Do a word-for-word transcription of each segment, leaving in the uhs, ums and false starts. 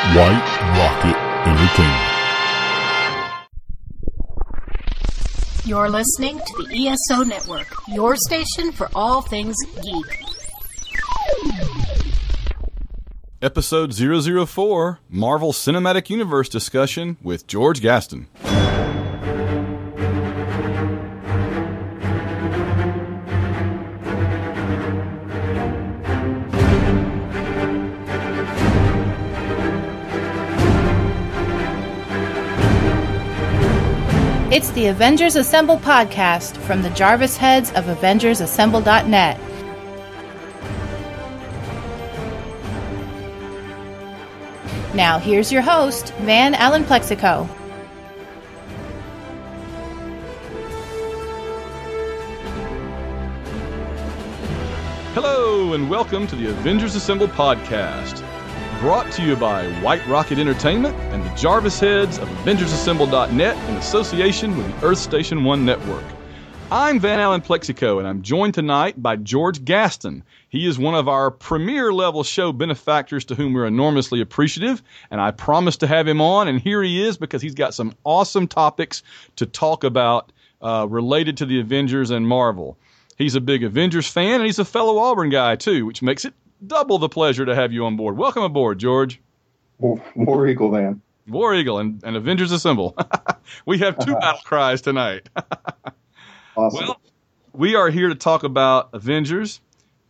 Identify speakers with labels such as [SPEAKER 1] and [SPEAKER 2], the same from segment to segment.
[SPEAKER 1] White Rocket Entertainment.
[SPEAKER 2] You're listening to the E S O Network, your station for all things geek.
[SPEAKER 3] Episode zero zero four, Marvel Cinematic Universe discussion with George Gaston.
[SPEAKER 4] It's the Avengers Assemble podcast from the Jarvis heads of Avengers Assemble dot net. Now, here's your host, Van Allen Plexico.
[SPEAKER 3] Hello, and welcome to the Avengers Assemble podcast. Brought to you by White Rocket Entertainment and the Jarvis heads of Avengers Assemble dot net in association with the Earth Station One Network. I'm Van Allen Plexico, and I'm joined tonight by George Gaston. He is one of our premier level show benefactors to whom we're enormously appreciative, and I promised to have him on, and here he is because he's got some awesome topics to talk about uh, related to the Avengers and Marvel. He's a big Avengers fan, and he's a fellow Auburn guy, too, which makes it double the pleasure to have you on board. Welcome aboard, George.
[SPEAKER 5] War Eagle, man.
[SPEAKER 3] War Eagle and, and Avengers Assemble. We have two battle cries tonight.
[SPEAKER 5] Awesome.
[SPEAKER 3] Well, we are here to talk about Avengers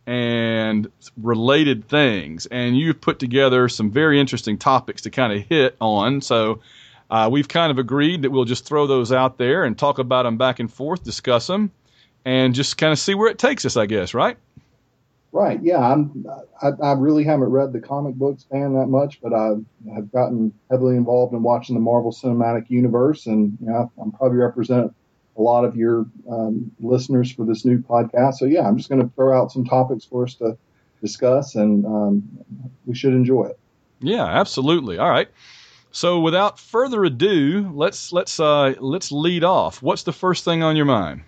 [SPEAKER 3] and related things, and you've put together some very interesting topics to kind of hit on, so uh, we've kind of agreed that we'll just throw those out there and talk about them back and forth, discuss them, and just kind of see where it takes us, I guess, right?
[SPEAKER 5] Right, yeah. I'm, I, I really haven't read the comic books, fan, that much, but I have gotten heavily involved in watching the Marvel Cinematic Universe, and you know, I'm probably represent a lot of your um, listeners for this new podcast. So, yeah, I'm just going to throw out some topics for us to discuss, and um, we should enjoy it.
[SPEAKER 3] Yeah, absolutely. All right. So, without further ado, let's let's uh, let's lead off. What's the first thing on your mind?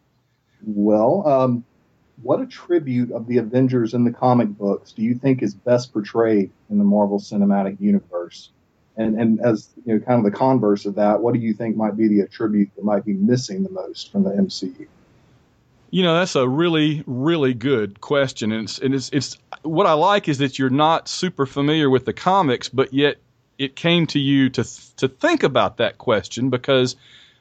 [SPEAKER 5] Well, um, what attribute of the Avengers in the comic books do you think is best portrayed in the Marvel Cinematic Universe? And and as you know, kind of the converse of that, what do you think might be the attribute that might be missing the most from the M C U?
[SPEAKER 3] You know, that's a really, really good question. And it's, and it's, it's what I like is that you're not super familiar with the comics, but yet it came to you to to think about that question because,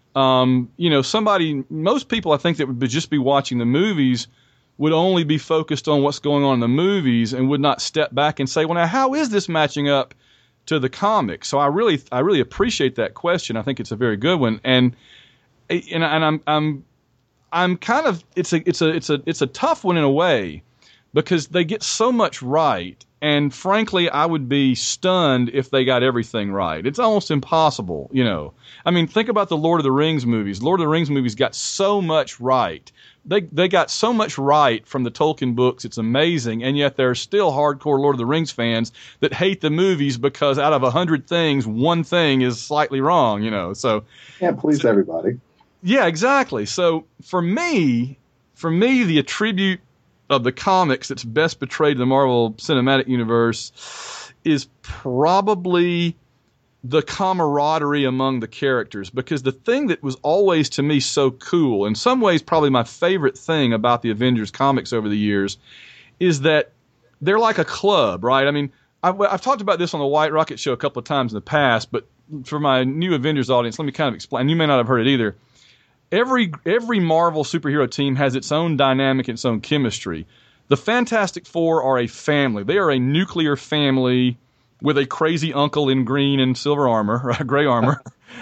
[SPEAKER 3] um, you know, somebody, most people I think that would be just be watching the movies would only be focused on what's going on in the movies and would not step back and say, well, now, how is this matching up to the comics? So I really, I really appreciate that question. I think it's a very good one. And, and, and I'm, I'm, I'm kind of, it's a, it's a, it's a, it's a tough one in a way because they get so much right. And frankly, I would be stunned if they got everything right. It's almost impossible, you know. I mean, think about the Lord of the Rings movies. Lord of the Rings movies got so much right. They they got so much right from the Tolkien books. It's amazing. And yet there are still hardcore Lord of the Rings fans that hate the movies because out of a hundred things, one thing is slightly wrong, you know. So
[SPEAKER 5] can't please
[SPEAKER 3] so,
[SPEAKER 5] everybody.
[SPEAKER 3] Yeah, exactly. So for me, for me, the attribute of the comics that's best portrayed in the Marvel Cinematic Universe is probably the camaraderie among the characters, because the thing that was always to me so cool, in some ways probably my favorite thing about the Avengers comics over the years, is that they're like a club, right? I mean, I've, I've talked about this on the White Rocket show a couple of times in the past, but for my new Avengers audience, let me kind of explain. You may not have heard it either. Every every Marvel superhero team has its own dynamic, its own chemistry. The Fantastic Four are a family. They are a nuclear family with a crazy uncle in green and silver armor, right, gray armor.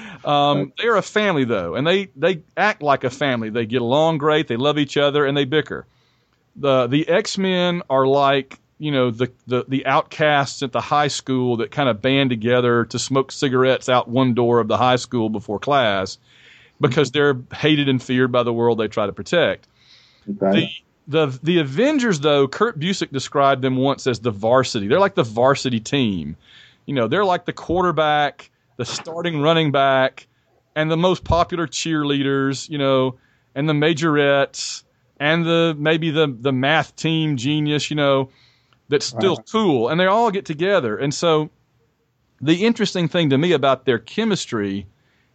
[SPEAKER 3] Um, they are a family, though, and they, they act like a family. They get along great, they love each other, and they bicker. The the X-Men are like, you know, the, the, the outcasts at the high school that kind of band together to smoke cigarettes out one door of the high school before class, because they're hated and feared by the world they try to protect.
[SPEAKER 5] Okay.
[SPEAKER 3] The, the the Avengers, though, Kurt Busiek described them once as the varsity. They're like the varsity team. You know, they're like the quarterback, the starting running back, and the most popular cheerleaders, you know, and the majorettes, and the maybe the, the math team genius, you know, that's still
[SPEAKER 5] Right.
[SPEAKER 3] cool. And they all get together. And so the interesting thing to me about their chemistry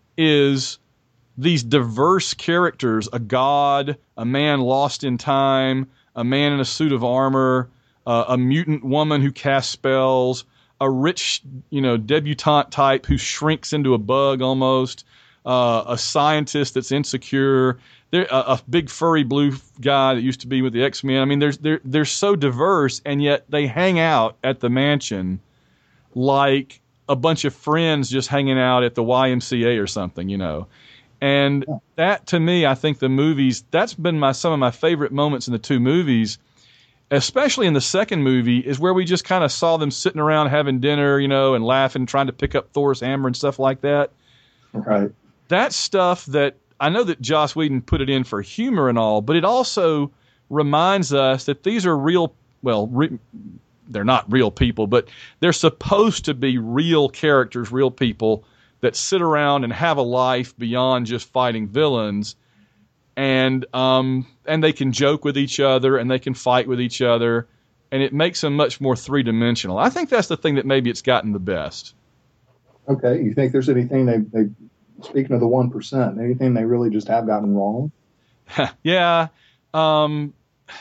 [SPEAKER 3] is these diverse characters, a god, a man lost in time, a man in a suit of armor, uh, a mutant woman who casts spells, a rich, you know, debutante type who shrinks into a bug almost, uh, a scientist that's insecure, there, a, a big furry blue guy that used to be with the X-Men. I mean, there's, they're, they're so diverse, and yet they hang out at the mansion like a bunch of friends just hanging out at the Y M C A or something, you know. And that, to me, I think the movies, that's been my some of my favorite moments in the two movies, especially in the second movie, is where we just kind of saw them sitting around having dinner, you know, and laughing, trying to pick up Thor's hammer and stuff like that.
[SPEAKER 5] Right.
[SPEAKER 3] That's stuff that, I know that Joss Whedon put it in for humor and all, but it also reminds us that these are real, well, re, they're not real people, but they're supposed to be real characters, real people that sit around and have a life beyond just fighting villains, and um, and they can joke with each other and they can fight with each other, and it makes them much more three-dimensional. I think that's the thing that maybe it's gotten the best.
[SPEAKER 5] Okay, you think there's anything they, they speaking of the one percent, anything they really just have gotten wrong?
[SPEAKER 3] yeah. Um,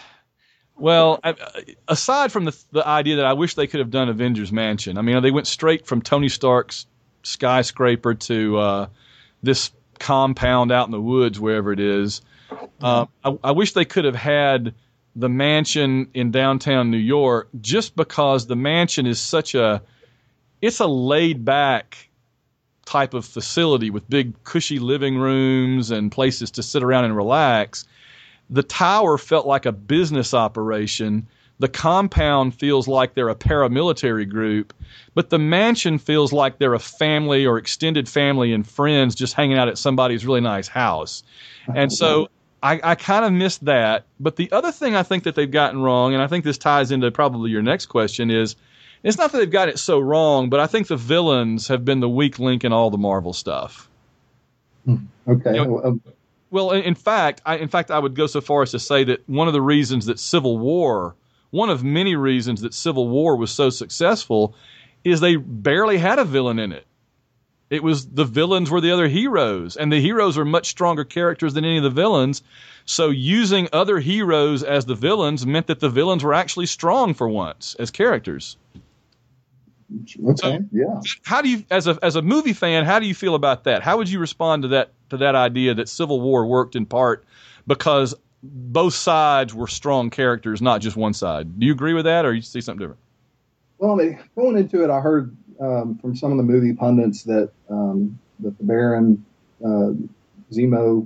[SPEAKER 3] well, I, aside from the, the idea that I wish they could have done Avengers Mansion, I mean, they went straight from Tony Stark's skyscraper to uh, this compound out in the woods, wherever it is. Uh, I, I wish they could have had the mansion in downtown New York, just because the mansion is such a, it's a laid back type of facility with big cushy living rooms and places to sit around and relax. The tower felt like a business operation. The compound feels like they're a paramilitary group, but the mansion feels like they're a family or extended family and friends just hanging out at somebody's really nice house. And so I, I kind of missed that. But the other thing I think that they've gotten wrong, and I think this ties into probably your next question, is it's not that they've got it so wrong, but I think the villains have been the weak link in all the Marvel stuff.
[SPEAKER 5] Okay.
[SPEAKER 3] You know,
[SPEAKER 5] um,
[SPEAKER 3] well, in fact, I, in fact, I would go so far as to say that one of the reasons that Civil War One of many reasons that Civil War was so successful is they barely had a villain in it. It was the villains were the other heroes, and the heroes are much stronger characters than any of the villains. So using other heroes as the villains meant that the villains were actually strong for once as characters.
[SPEAKER 5] Okay,
[SPEAKER 3] so,
[SPEAKER 5] yeah.
[SPEAKER 3] How do you, as a as a movie fan, how do you feel about that? How would you respond to that to that idea that Civil War worked in part because both sides were strong characters, not just one side? Do you agree with that, or you see something different?
[SPEAKER 5] Well, they, going into it, I heard um, from some of the movie pundits that um, that the Baron uh, Zemo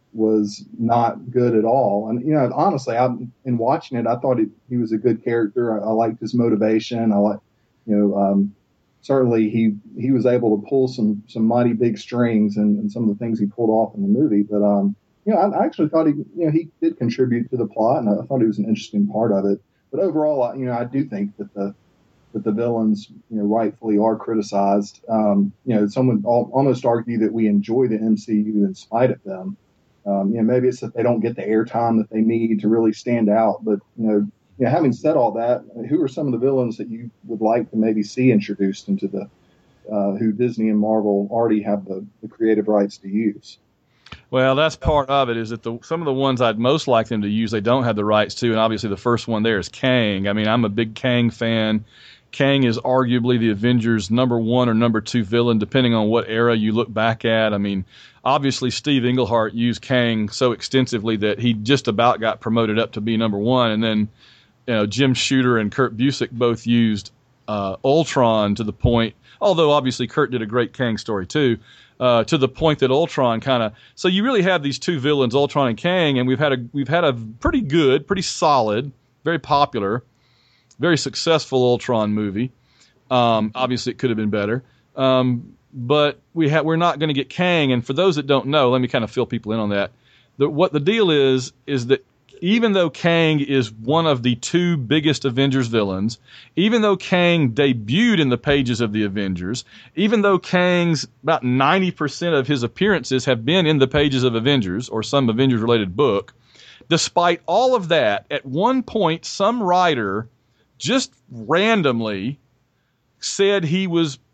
[SPEAKER 5] was not good at all. And you know, honestly, I, in watching it, I thought it, he was a good character. I, I liked his motivation. I like, you know, um, certainly he he was able to pull some some mighty big strings and, and some of the things he pulled off in the movie, but. Um, You know, I actually thought he, you know, he did contribute to the plot, and I thought he was an interesting part of it. But overall, you know, I do think that the that the villains, you know, rightfully are criticized. Um, you know, someone al- almost argue that we enjoy the M C U in spite of them. Um, you know, maybe it's that they don't get the airtime that they need to really stand out. But you know, you know, having said all that, who are some of the villains that you would like to maybe see introduced into the uh, who Disney and Marvel already have the, the creative rights to use?
[SPEAKER 3] Well, that's part of it, is that the, some of the ones I'd most like them to use, they don't have the rights to, and obviously the first one there is Kang. I mean, I'm a big Kang fan. Kang is arguably the Avengers' number one or number two villain, depending on what era you look back at. I mean, obviously Steve Englehart used Kang so extensively that he just about got promoted up to be number one, and then you know, Jim Shooter and Kurt Busiek both used uh, Ultron to the point, although obviously Kurt did a great Kang story too, Uh, to the point that Ultron kind of, so you really have these two villains, Ultron and Kang, and we've had a we've had a pretty good, pretty solid, very popular, very successful Ultron movie. Um, obviously, it could have been better, um, but we ha- we're not going to get Kang. And for those that don't know, let me kind of fill people in on that. The, what the deal is is that even though Kang is one of the two biggest Avengers villains, even though Kang debuted in the pages of the Avengers, even though Kang's about ninety percent of his appearances have been in the pages of Avengers or some Avengers-related book, despite all of that, at one point some writer just randomly said he was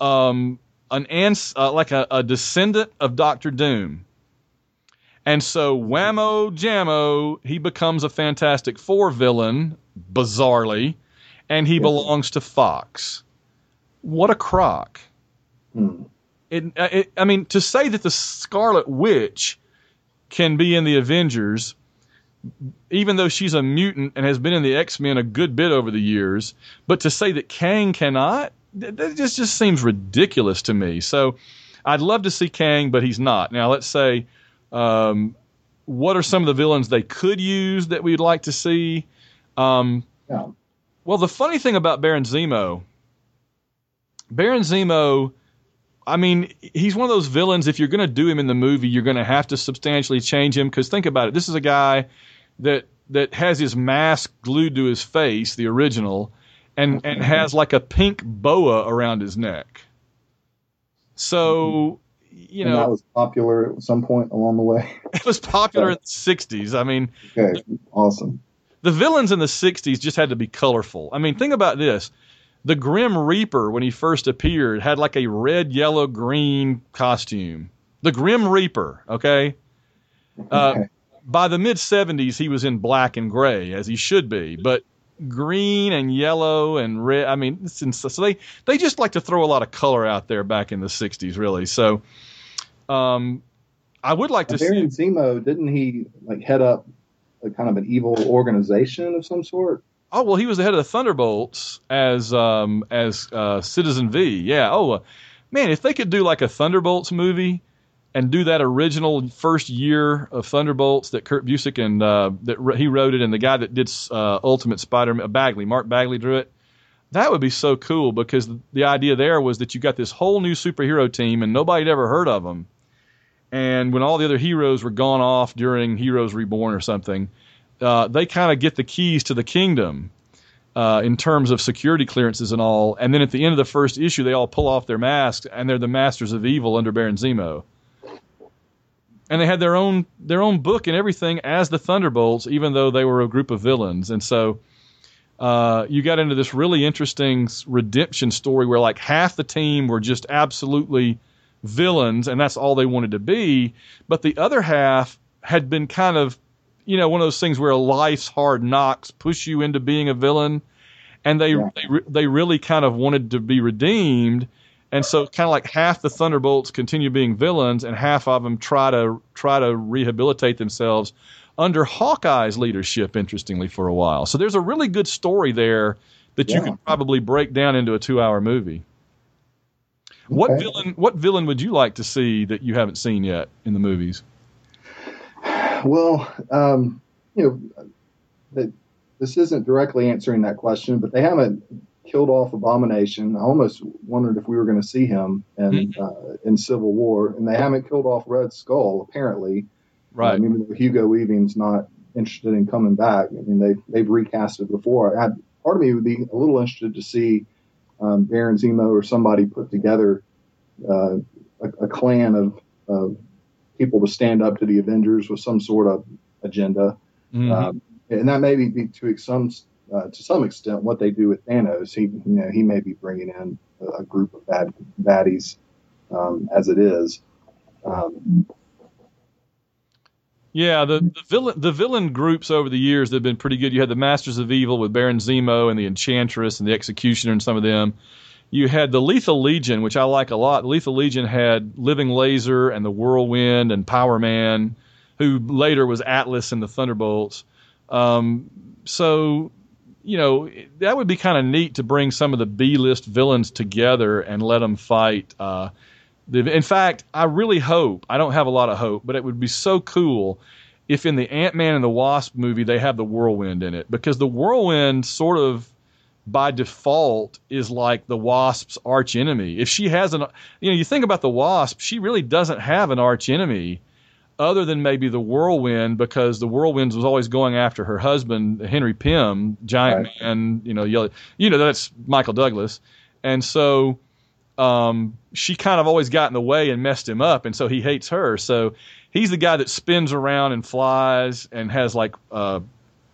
[SPEAKER 3] um, an ans- uh, like a, a descendant of Doctor Doom. And so whammo jammo, he becomes a Fantastic Four villain, bizarrely, and he belongs to Fox. What a crock.
[SPEAKER 5] Hmm.
[SPEAKER 3] It, it, I mean, to say that the Scarlet Witch can be in the Avengers, even though she's a mutant and has been in the X-Men a good bit over the years, but to say that Kang cannot, that just, just seems ridiculous to me. So I'd love to see Kang, but he's not. Now, let's say, um, what are some of the villains they could use that we'd like to see? Um,
[SPEAKER 5] yeah.
[SPEAKER 3] Well, the funny thing about Baron Zemo, Baron Zemo, I mean, he's one of those villains, if you're going to do him in the movie, you're going to have to substantially change him, because think about it. This is a guy that that has his mask glued to his face, the original, and, and has like a pink boa around his neck. So, you
[SPEAKER 5] and
[SPEAKER 3] know.
[SPEAKER 5] that was popular at some point along the way.
[SPEAKER 3] It was popular in the sixties. I mean.
[SPEAKER 5] Okay, awesome.
[SPEAKER 3] The villains in the sixties just had to be colorful. I mean, think about this. The Grim Reaper, when he first appeared, had like a red, yellow, green costume. The Grim Reaper, okay? Uh,
[SPEAKER 5] okay.
[SPEAKER 3] By the mid-seventies, he was in black and gray, as he should be. But green and yellow and red, I mean, it's ins- so they, they just like to throw a lot of color out there back in the sixties, really. So um, I would like to
[SPEAKER 5] Baron
[SPEAKER 3] see...
[SPEAKER 5] Zemo, didn't he like head up a kind of an evil organization of some sort?
[SPEAKER 3] Oh, well, he was the head of the Thunderbolts as um, as uh, Citizen V. Yeah. Oh, uh, man, if they could do like a Thunderbolts movie and do that original first year of Thunderbolts that Kurt Busiek and uh, that re- he wrote it, and the guy that did uh, Ultimate Spider-Man, Bagley, Mark Bagley drew it, that would be so cool, because the idea there was that you got this whole new superhero team and nobody had ever heard of them. And when all the other heroes were gone off during Heroes Reborn or something, Uh, they kind of get the keys to the kingdom uh, in terms of security clearances and all. And then at the end of the first issue, they all pull off their masks and they're the masters of evil under Baron Zemo. And they had their own their own book and everything as the Thunderbolts, even though they were a group of villains. And so uh, you got into this really interesting redemption story where like half the team were just absolutely villains and that's all they wanted to be. But the other half had been kind of, you know, one of those things where life's hard knocks push you into being a villain, and they
[SPEAKER 5] yeah.
[SPEAKER 3] they, re- they really kind of wanted to be redeemed, and so kind of like half the Thunderbolts continue being villains, and half of them try to try to rehabilitate themselves under Hawkeye's leadership. Interestingly, for a while, so there's a really good story there that
[SPEAKER 5] yeah.
[SPEAKER 3] you could probably break down into a two-hour movie. Okay. What villain? What villain would you like to see that you haven't seen yet in the movies?
[SPEAKER 5] Well, um, you know, the, this isn't directly answering that question, but they haven't killed off Abomination. I almost wondered if we were going to see him in mm-hmm. uh, in Civil War, and they haven't killed off Red Skull apparently.
[SPEAKER 3] Right.
[SPEAKER 5] Um, even though Hugo Weaving's not interested in coming back. I mean, they they've recast it before. I, part of me would be a little interested to see um, Baron Zemo or somebody put together uh, a, a clan of, of people to stand up to the Avengers with some sort of agenda.
[SPEAKER 3] Mm-hmm.
[SPEAKER 5] Um, and that may be to some uh, to some extent what they do with Thanos. He you know he may be bringing in a, a group of bad baddies um, as it is. Um,
[SPEAKER 3] yeah, the, the villain the villain groups over the years that have been pretty good. You had the Masters of Evil with Baron Zemo and the Enchantress and the Executioner and some of them. You had the Lethal Legion, which I like a lot. The Lethal Legion had Living Laser and the Whirlwind and Power Man, who later was Atlas and the Thunderbolts. Um, so, you know, that would be kind of neat to bring some of the B-list villains together and let them fight. Uh, the, in fact, I really hope, I don't have a lot of hope, but it would be so cool if in the Ant-Man and the Wasp movie they have the Whirlwind in it. Because the Whirlwind sort of, by default, is like the Wasp's arch enemy. If she has an, you know, you think about the Wasp, she really doesn't have an arch enemy other than maybe the Whirlwind, because the Whirlwind was always going after her husband, Henry Pym, Giant right. Man, you know, yellow, you know, that's Michael Douglas. And so um, she kind of always got in the way and messed him up. And so he hates her. So he's the guy that spins around and flies and has like, uh,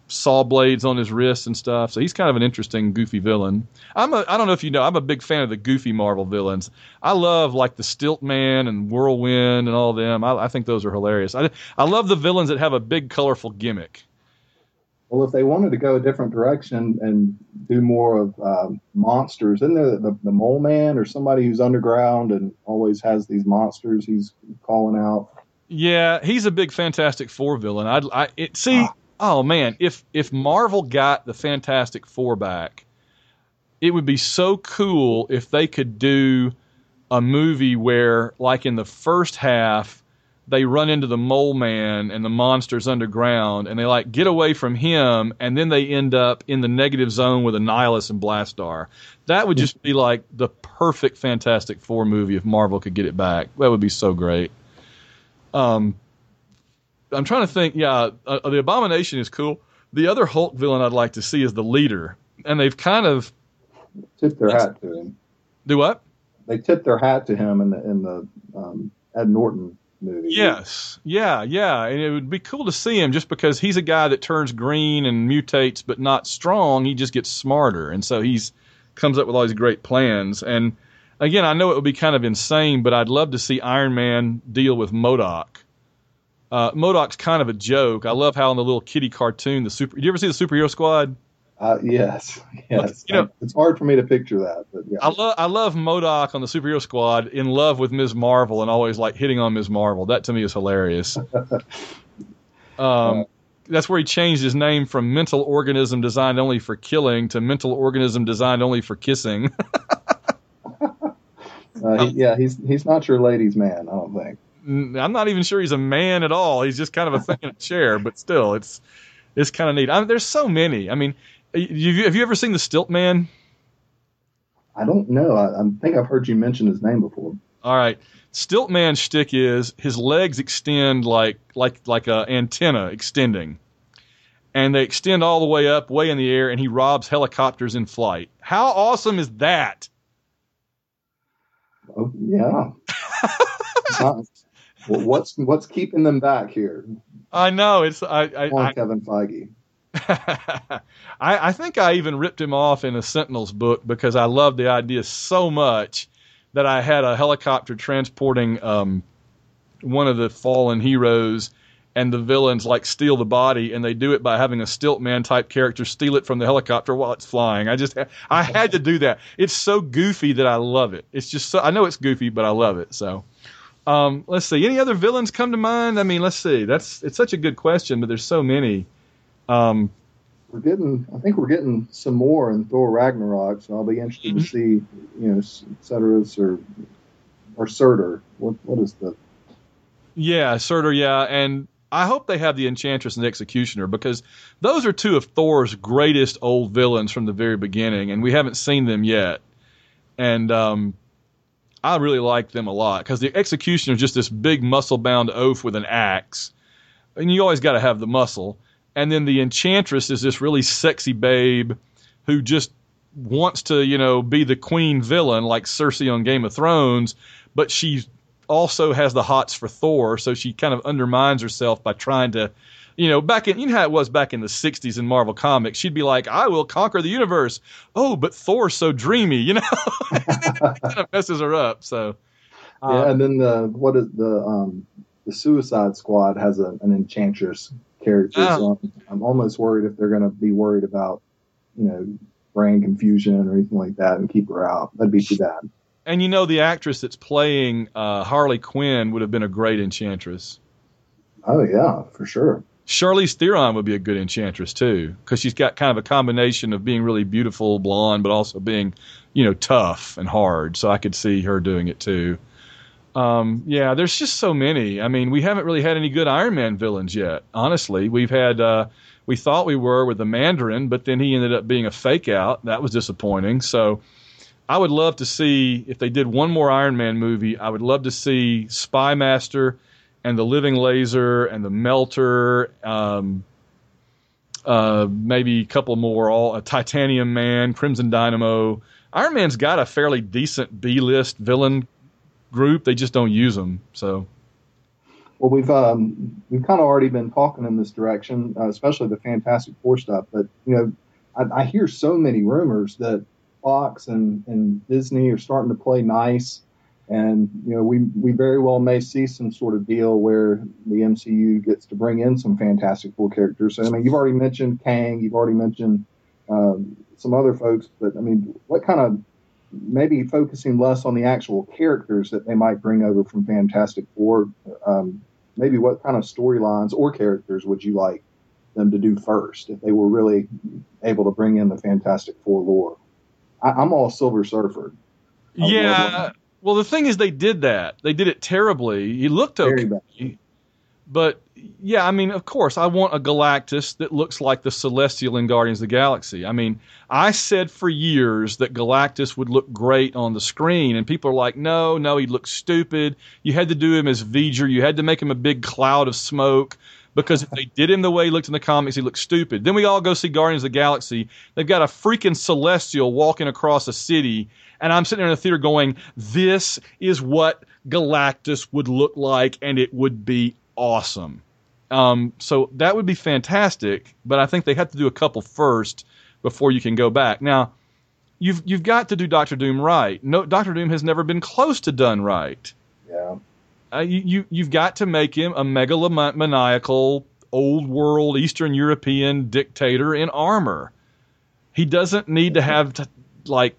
[SPEAKER 3] saw blades on his wrists and stuff. So he's kind of an interesting, goofy villain. I'm a, I don't know if you know, I'm a big fan of the goofy Marvel villains. I love like the Stilt Man and Whirlwind and all of them. I, I think those are hilarious. I, I love the villains that have a big, colorful gimmick.
[SPEAKER 5] Well, if they wanted to go a different direction and do more of um, monsters, isn't there the, the Mole Man or somebody who's underground and always has these monsters he's calling out?
[SPEAKER 3] Yeah, he's a big Fantastic Four villain. I'd, I it, see, ah. oh man, if if Marvel got the Fantastic Four back, it would be so cool if they could do a movie where, like in the first half, they run into the Mole Man and the monsters underground, and they like get away from him, and then they end up in the negative zone with Annihilus and Blastar. That would just be like the perfect Fantastic Four movie if Marvel could get it back. That would be so great. Um, I'm trying to think. Yeah, uh, the Abomination is cool. The other Hulk villain I'd like to see is the Leader, and they've kind of
[SPEAKER 5] tipped their hat to him.
[SPEAKER 3] Do what?
[SPEAKER 5] They tipped their hat to him in the in the um, Ed Norton movie.
[SPEAKER 3] Yes, yeah, yeah, and it would be cool to see him just because he's a guy that turns green and mutates, but not strong. He just gets smarter, and so he's comes up with all these great plans. And again, I know it would be kind of insane, but I'd love to see Iron Man deal with MODOK. Uh, MODOK's kind of a joke. I love how in the little kitty cartoon, the super. Did you ever see the Superhero Squad?
[SPEAKER 5] Uh, yes, yes.
[SPEAKER 3] You know,
[SPEAKER 5] it's hard for me to picture that, but yeah.
[SPEAKER 3] I love I love MODOK on the Superhero Squad in love with Miz Marvel and always like hitting on Miz Marvel. That to me is hilarious. um, that's where he changed his name from mental organism designed only for killing to mental organism designed only for kissing.
[SPEAKER 5] uh, he, yeah, he's he's not your ladies' man, I don't think.
[SPEAKER 3] I'm not even sure he's a man at all. He's just kind of a thing in a chair, but still, it's it's kind of neat. I mean, there's so many. I mean. You, have you ever seen the Stilt Man?
[SPEAKER 5] I don't know. I, I think I've heard you mention his name before.
[SPEAKER 3] All right. Stilt Man's shtick is his legs extend like like like a antenna extending. And they extend all the way up, way in the air, and he robs helicopters in flight. How awesome is that?
[SPEAKER 5] Oh, yeah. Not, well, what's what's keeping them back here?
[SPEAKER 3] I know. It's I, I,
[SPEAKER 5] Come on,
[SPEAKER 3] I
[SPEAKER 5] Kevin Feige.
[SPEAKER 3] I, I think I even ripped him off in a Sentinels book because I loved the idea so much that I had a helicopter transporting um, one of the fallen heroes, and the villains like steal the body, and they do it by having a Stilt Man type character steal it from the helicopter while it's flying. I just I had to do that. It's so goofy that I love it. It's just so, I know it's goofy, but I love it. So um, let's see. Any other villains come to mind? I mean, let's see. That's it's such a good question, but there's so many. Um,
[SPEAKER 5] we're getting, I think we're getting some more in Thor Ragnarok, so I'll be interested mm-hmm. to see, you know, Ceteris or or Surtur. What what is the?
[SPEAKER 3] Yeah, Surtur. Yeah, and I hope they have the Enchantress and the Executioner because those are two of Thor's greatest old villains from the very beginning, and we haven't seen them yet. And um, I really like them a lot because the Executioner is just this big muscle-bound oaf with an axe, and you always got to have the muscle. And then the Enchantress is this really sexy babe who just wants to, you know, be the queen villain like Cersei on Game of Thrones, but she also has the hots for Thor, so she kind of undermines herself by trying to, you know, back in, you know how it was back in the sixties in Marvel Comics, she'd be like, I will conquer the universe. Oh, but Thor's so dreamy, you know? And then it kind of messes her up, so.
[SPEAKER 5] Um, yeah, and then the, what is the, um, the Suicide Squad has a, an Enchantress character, uh, so I'm, I'm almost worried if they're going to be worried about, you know, brain confusion or anything like that and keep her out. That'd be too bad.
[SPEAKER 3] And you know, the actress that's playing uh, Harley Quinn would have been a great Enchantress.
[SPEAKER 5] Oh, yeah, for sure.
[SPEAKER 3] Charlize Theron would be a good Enchantress, too, because she's got kind of a combination of being really beautiful, blonde, but also being, you know, tough and hard. So I could see her doing it, too. Um, yeah, there's just so many. I mean, we haven't really had any good Iron Man villains yet, honestly. We've had, uh, we thought we were with the Mandarin, but then he ended up being a fake out. That was disappointing. So I would love to see, if they did one more Iron Man movie, I would love to see Spy Master and the Living Laser and the Melter, um, uh, maybe a couple more, all a Titanium Man, Crimson Dynamo. Iron Man's got a fairly decent B-list villain group. They just don't use them. So
[SPEAKER 5] Well, we've um, we've kind of already been talking in this direction, uh, especially the Fantastic Four stuff. But you know, I, I hear so many rumors that Fox and, and Disney are starting to play nice, and you know, we we very well may see some sort of deal where the M C U gets to bring in some Fantastic Four characters. So, I mean, you've already mentioned Kang, you've already mentioned um, some other folks, but I mean, what kind of maybe focusing less on the actual characters that they might bring over from Fantastic Four. Um, maybe what kind of storylines or characters would you like them to do first if they were really able to bring in the Fantastic Four lore? I, I'm all Silver Surfer.
[SPEAKER 3] Yeah. Well, the thing is, they did that. They did it terribly. He looked okay. Very bad. But, yeah, I mean, of course, I want a Galactus that looks like the Celestial in Guardians of the Galaxy. I mean, I said for years that Galactus would look great on the screen, and people are like, no, no, he'd look stupid. You had to do him as V'ger. You had to make him a big cloud of smoke, because if they did him the way he looked in the comics, he looked stupid. Then we all go see Guardians of the Galaxy. They've got a freaking Celestial walking across a city, and I'm sitting there in the theater going, this is what Galactus would look like, and it would be awesome. Um, so that would be fantastic, but I think they have to do a couple first before you can go back. Now, you've you've got to do Doctor Doom right. No, Doctor Doom has never been close to done right.
[SPEAKER 5] Yeah.
[SPEAKER 3] Uh, you, you you've got to make him a megalomaniacal, old world Eastern European dictator in armor. He doesn't need to have to, like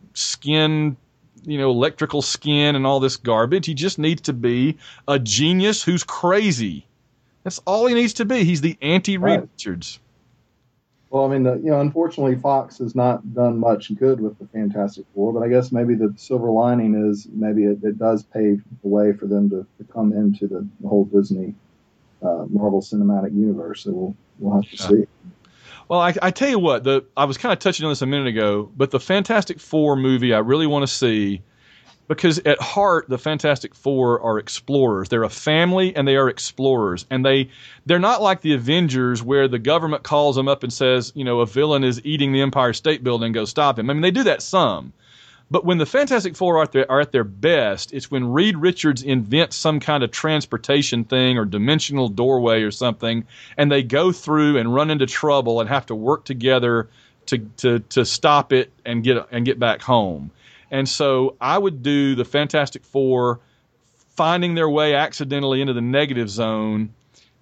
[SPEAKER 3] skin. You know, electrical skin and all this garbage. He just needs to be a genius who's crazy. That's all he needs to be. He's the anti-Reed right. Richards.
[SPEAKER 5] Well, I mean, the, you know, unfortunately, Fox has not done much good with the Fantastic Four, but I guess maybe the silver lining is maybe it, it does pave the way for them to, to come into the, the whole Disney uh, Marvel Cinematic Universe. So we'll we'll have to yeah. see.
[SPEAKER 3] Well, I, I tell you what, the I was kind of touching on this a minute ago, but the Fantastic Four movie I really want to see, because at heart the Fantastic Four are explorers. They're a family and they are explorers, and they they're not like the Avengers where the government calls them up and says, you know, a villain is eating the Empire State Building, go stop him. I mean, they do that some. But when the Fantastic Four are at, their, are at their best, it's when Reed Richards invents some kind of transportation thing or dimensional doorway or something, and they go through and run into trouble and have to work together to to to stop it and get and get back home. And so I would do the Fantastic Four finding their way accidentally into the negative zone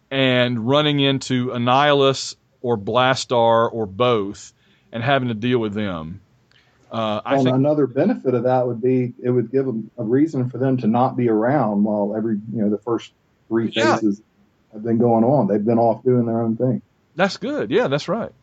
[SPEAKER 3] and running into Annihilus or Blastar or both and having to deal with them. Uh, I
[SPEAKER 5] well,
[SPEAKER 3] think
[SPEAKER 5] another benefit of that would be it would give them a reason for them to not be around while every you know the first three phases yeah. have been going on. They've been off doing their own thing.
[SPEAKER 3] That's good. Yeah, that's right.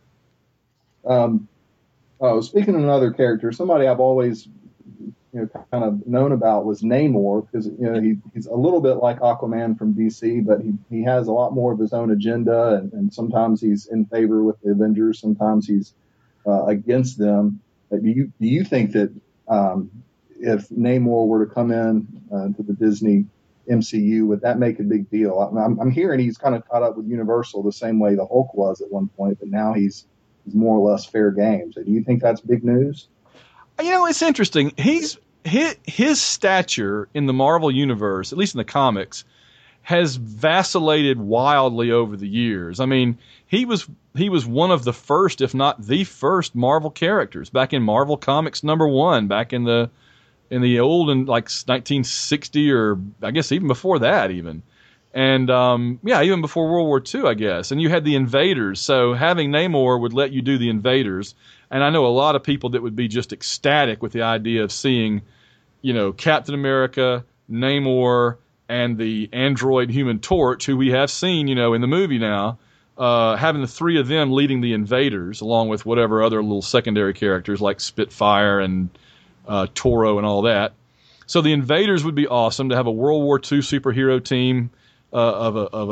[SPEAKER 5] Um, oh, speaking of another character, somebody I've always you know kind of known about was Namor, because you know he, he's a little bit like Aquaman from D C, but he he has a lot more of his own agenda, and, and sometimes he's in favor with the Avengers, sometimes he's uh, against them. Do you do you think that um, if Namor were to come in uh, to the Disney M C U, would that make a big deal? I'm, I'm hearing he's kind of caught up with Universal the same way the Hulk was at one point, but now he's he's more or less fair game. So do you think that's big news?
[SPEAKER 3] You know, it's interesting. He's his, his stature in the Marvel Universe, at least in the comics, has vacillated wildly over the years. I mean, he was he was one of the first, if not the first, Marvel characters back in Marvel Comics number one, back in the in the old and like nineteen sixty, or I guess even before that, even. And um, yeah, even before World War Two, I guess. And you had the Invaders, so having Namor would let you do the Invaders. And I know a lot of people that would be just ecstatic with the idea of seeing, you know, Captain America, Namor, and the android Human Torch, who we have seen, you know, in the movie now, uh, having the three of them leading the Invaders, along with whatever other little secondary characters like Spitfire and uh, Toro and all that. So the Invaders would be awesome to have a World War Two superhero team uh, of a of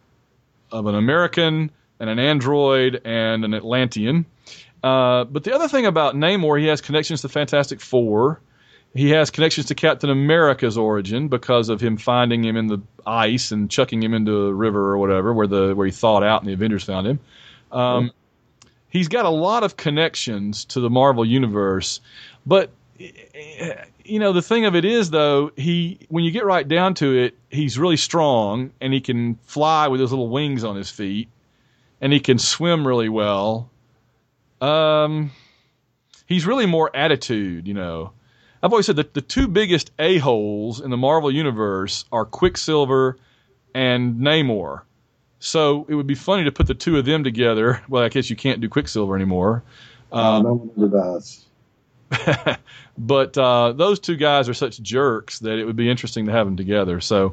[SPEAKER 3] a of an American and an android and an Atlantean. Uh, but the other thing about Namor, he has connections to Fantastic Four. He has connections to Captain America's origin because of him finding him in the ice and chucking him into a river or whatever, where the where he thawed out and the Avengers found him. Um, he's got a lot of connections to the Marvel Universe, but you know, the thing of it is, though, he when you get right down to it, he's really strong, and he can fly with his little wings on his feet, and he can swim really well. Um, he's really more attitude, you know. I've always said that the two biggest a-holes in the Marvel Universe are Quicksilver and Namor. So it would be funny to put the two of them together. Well, I guess you can't do Quicksilver anymore.
[SPEAKER 5] Uh, no one ever does.
[SPEAKER 3] But uh, those two guys are such jerks that it would be interesting to have them together. So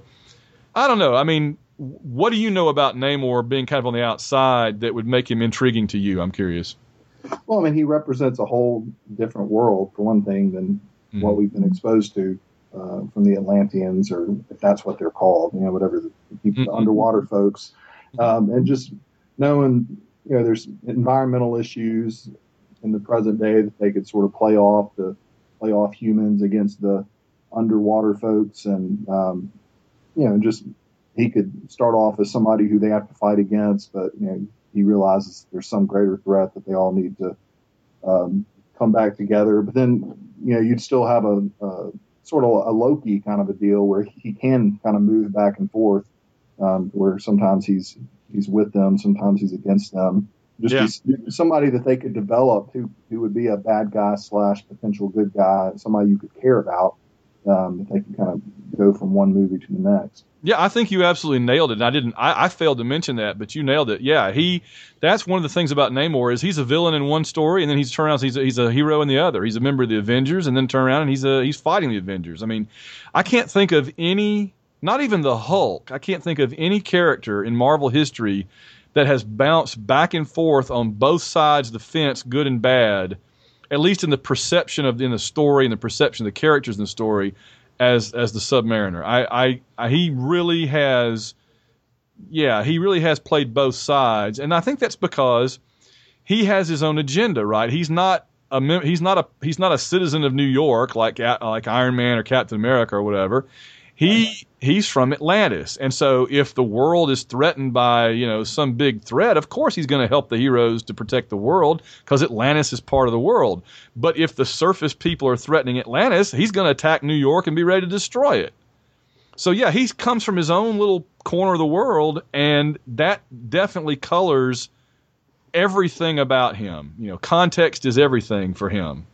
[SPEAKER 3] I don't know. I mean, what do you know about Namor being kind of on the outside that would make him intriguing to you? I'm curious.
[SPEAKER 5] Well, I mean, he represents a whole different world, for one thing, than mm-hmm. what we've been exposed to uh, from the Atlanteans, or if that's what they're called, you know, whatever the, the people, mm-hmm. the underwater folks. Um, and just knowing, you know, there's environmental issues in the present day that they could sort of play off to play off humans against the underwater folks, and um, you know, just he could start off as somebody who they have to fight against, but you know, he realizes there's some greater threat that they all need to um, come back together. But then, you know, you'd still have a, a sort of a Loki kind of a deal where he can kind of move back and forth, um, where sometimes he's he's with them, sometimes he's against them. Just yeah. be somebody that they could develop who, who would be a bad guy slash potential good guy, somebody you could care about, um, that they can kind of go from one movie to the next.
[SPEAKER 3] Yeah, I think you absolutely nailed it. And I didn't. I, I failed to mention that, but you nailed it. Yeah, he. That's one of the things about Namor is he's a villain in one story, and then he's turn around. He's a, he's a hero in the other. He's a member of the Avengers, and then turn around and he's a he's fighting the Avengers. I mean, I can't think of any, not even the Hulk. I can't think of any character in Marvel history that has bounced back and forth on both sides of the fence, good and bad, at least in the perception of in the story and the perception of the characters in the story, as as the Submariner. I, I, I he really has, yeah, he really has played both sides, and I think that's because he has his own agenda, right? He's not a he's not a he's not a citizen of New York like like Iron Man or Captain America or whatever. He he's from Atlantis, and so if the world is threatened by, you know, some big threat, of course he's going to help the heroes to protect the world because Atlantis is part of the world. But if the surface people are threatening Atlantis, he's going to attack New York and be ready to destroy it. So yeah, he comes from his own little corner of the world, and that definitely colors everything about him. You know, context is everything for him.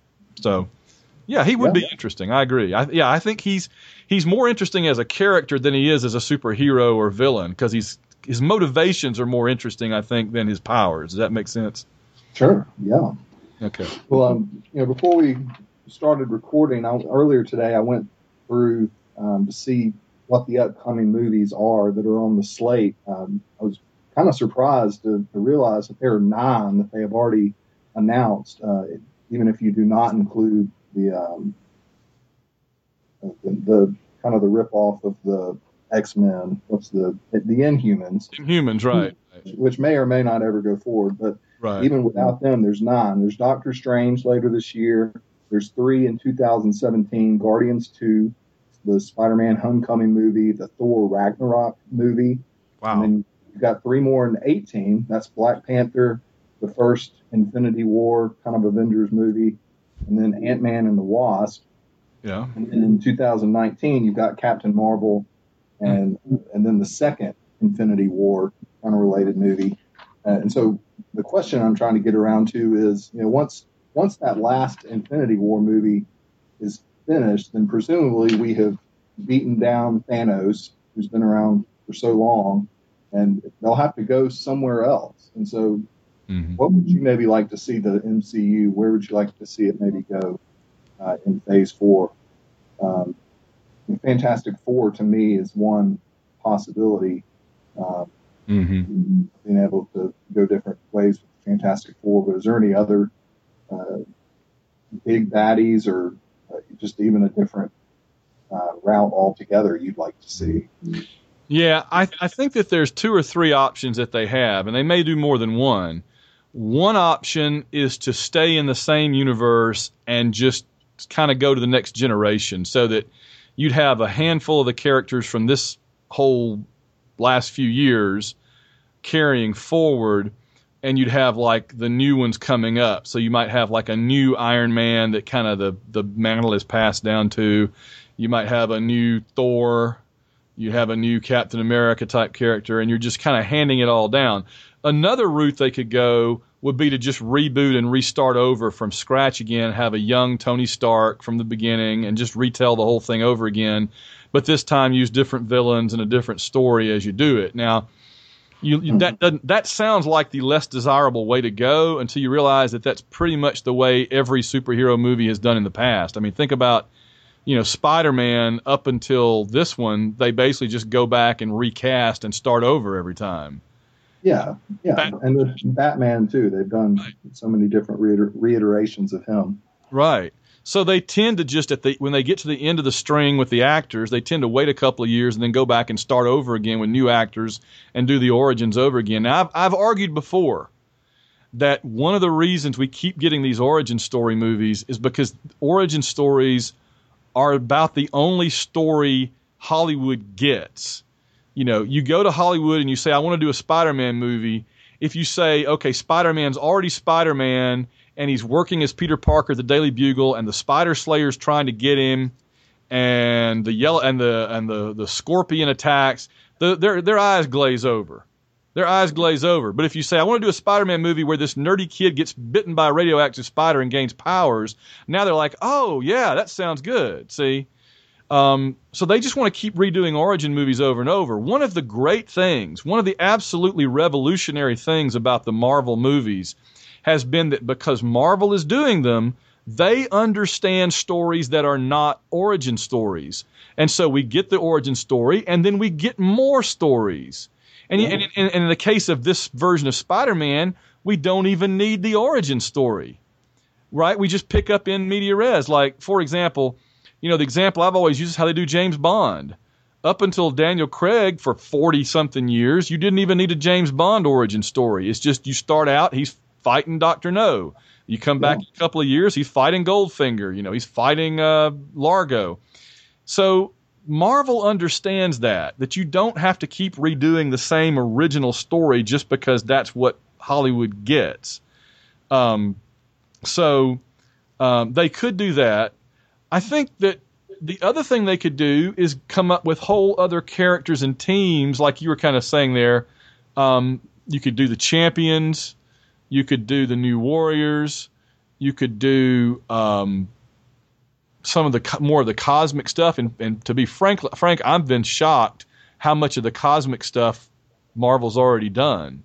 [SPEAKER 3] So yeah, he would yeah. be interesting. I agree. I, yeah, I think he's he's more interesting as a character than he is as a superhero or villain, because he's his motivations are more interesting, I think, than his powers. Does that make sense?
[SPEAKER 5] Sure. Yeah.
[SPEAKER 3] Okay.
[SPEAKER 5] Well, um, you know, before we started recording, I, earlier today, I went through um, to see what the upcoming movies are that are on the slate. Um, I was kind of surprised to, to realize that there are nine that they have already announced, uh, even if you do not include the um, the, the kind of the rip-off of the X-Men. What's the the Inhumans?
[SPEAKER 3] Inhumans, right?
[SPEAKER 5] Which, which may or may not ever go forward. But
[SPEAKER 3] right.
[SPEAKER 5] even without them, there's nine. There's Doctor Strange later this year. There's three in two thousand seventeen. Guardians two, the Spider-Man Homecoming movie, the Thor Ragnarok movie.
[SPEAKER 3] Wow.
[SPEAKER 5] And then you've got three more in eighteen. That's Black Panther, the first Infinity War kind of Avengers movie, and then Ant-Man and the Wasp.
[SPEAKER 3] Yeah.
[SPEAKER 5] And then in two thousand nineteen, you've got Captain Marvel, and and then the second Infinity War kind of related movie. Uh, and so the question I'm trying to get around to is, you know, once once that last Infinity War movie is finished, then presumably we have beaten down Thanos, who's been around for so long, and they'll have to go somewhere else. And so
[SPEAKER 3] mm-hmm.
[SPEAKER 5] what would you maybe like to see the M C U, where would you like to see it maybe go uh, in phase four? Um, Fantastic Four, to me, is one possibility. Uh,
[SPEAKER 3] mm-hmm.
[SPEAKER 5] Being able to go different ways with Fantastic Four, but is there any other uh, big baddies or uh, just even a different uh, route altogether you'd like to see?
[SPEAKER 3] Yeah, I, I think that there's two or three options that they have, and they may do more than one. One option is to stay in the same universe and just kind of go to the next generation, so that you'd have a handful of the characters from this whole last few years carrying forward, and you'd have like the new ones coming up. So you might have like a new Iron Man that kind of the, the mantle is passed down to. You might have a new Thor. You have a new Captain America type character, and you're just kind of handing it all down. Another route they could go would be to just reboot and restart over from scratch again, have a young Tony Stark from the beginning and just retell the whole thing over again, but this time use different villains and a different story as you do it. Now, you, you, that doesn't, that sounds like the less desirable way to go until you realize that that's pretty much the way every superhero movie has done in the past. I mean, think about, you know, Spider-Man up until this one, they basically just go back and recast and start over every time.
[SPEAKER 5] Yeah, yeah,
[SPEAKER 3] Bat-
[SPEAKER 5] and with Batman too, they've done
[SPEAKER 3] right.
[SPEAKER 5] so many different reiter- reiterations of him.
[SPEAKER 3] Right. So they tend to just at the when they get to the end of the string with the actors, they tend to wait a couple of years and then go back and start over again with new actors and do the origins over again. Now, I've, I've argued before that one of the reasons we keep getting these origin story movies is because origin stories are about the only story Hollywood gets. You know, you go to Hollywood and you say, I want to do a Spider-Man movie. If you say, okay, Spider-Man's already Spider-Man and he's working as Peter Parker at the Daily Bugle and the Spider Slayer's trying to get him and the yellow and the and the, the Scorpion attacks, the, their their eyes glaze over. Their eyes glaze over. But if you say, I want to do a Spider-Man movie where this nerdy kid gets bitten by a radioactive spider and gains powers, now they're like, oh, yeah, that sounds good. See? Um, so they just want to keep redoing origin movies over and over. One of the great things, one of the absolutely revolutionary things about the Marvel movies has been that because Marvel is doing them, they understand stories that are not origin stories. And so we get the origin story, and then we get more stories. And, yeah. and, and, and in the case of this version of Spider-Man, we don't even need the origin story, right? We just pick up in media res. Like, for example, you know, the example I've always used is how they do James Bond. Up until Daniel Craig for forty-something years, you didn't even need a James Bond origin story. It's just you start out, he's fighting Doctor No. You come back yeah. a couple of years, he's fighting Goldfinger. You know, he's fighting uh, Largo. So Marvel understands that, that you don't have to keep redoing the same original story just because that's what Hollywood gets. Um, so um, they could do that. I think that the other thing they could do is come up with whole other characters and teams, like you were kind of saying there. Um, you could do the Champions. You could do the New Warriors. You could do um, some of the more of the cosmic stuff. And, and to be frank, frank, I've been shocked how much of the cosmic stuff Marvel's already done.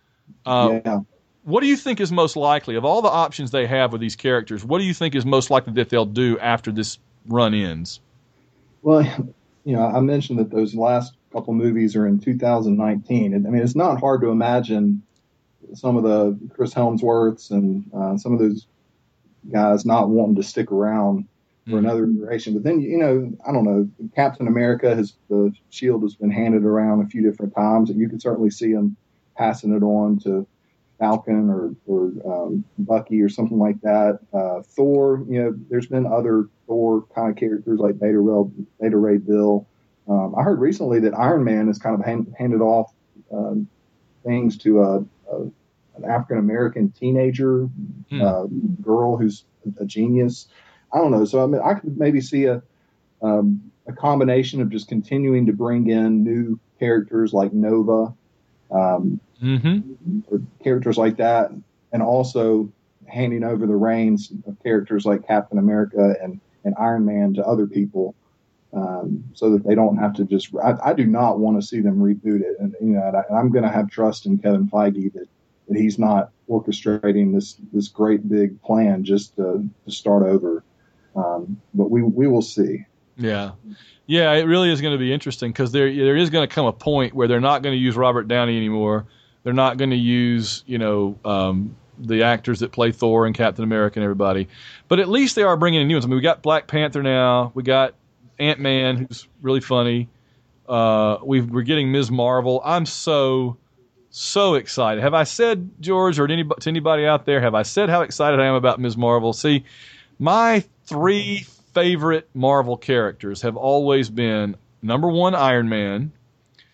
[SPEAKER 3] Um, yeah. What do you think is most likely of all the options they have with these characters? What do you think is most likely that they'll do after this run ends?
[SPEAKER 5] Well, you know, I mentioned that those last couple movies are in two thousand nineteen. I mean, it's not hard to imagine some of the Chris Hemsworths and uh, some of those guys not wanting to stick around for mm-hmm. another duration. But then, you know, I don't know, Captain America has the shield has been handed around a few different times, and you can certainly see him passing it on to Falcon or, or um, Bucky or something like that. Uh, Thor, you know, there's been other Thor kind of characters like Beta Ray, Beta Ray Bill. Um, I heard recently that Iron Man has kind of hand, handed off um, things to a, a, an African American teenager hmm. uh, girl who's a genius. I don't know. So I mean, I could maybe see a um, a combination of just continuing to bring in new characters like Nova. Um, mm-hmm. or characters like that, and also handing over the reins of characters like Captain America and, and Iron Man to other people, um, so that they don't have to just. I, I do not want to see them reboot it, and you know, and I, I'm going to have trust in Kevin Feige that, that he's not orchestrating this this great big plan just to, to start over. Um, but we we will see.
[SPEAKER 3] Yeah. Yeah, it really is going to be interesting because there there is going to come a point where they're not going to use Robert Downey anymore. They're not going to use, you know, um, the actors that play Thor and Captain America and everybody. But at least they are bringing in new ones. I mean, we got Black Panther now. We got Ant-Man, who's really funny. Uh, we've, we're getting Miz Marvel. I'm so, so excited. Have I said, George, or to anybody, to anybody out there, have I said how excited I am about Miz Marvel? See, my three favorite Marvel characters have always been, number one, Iron Man,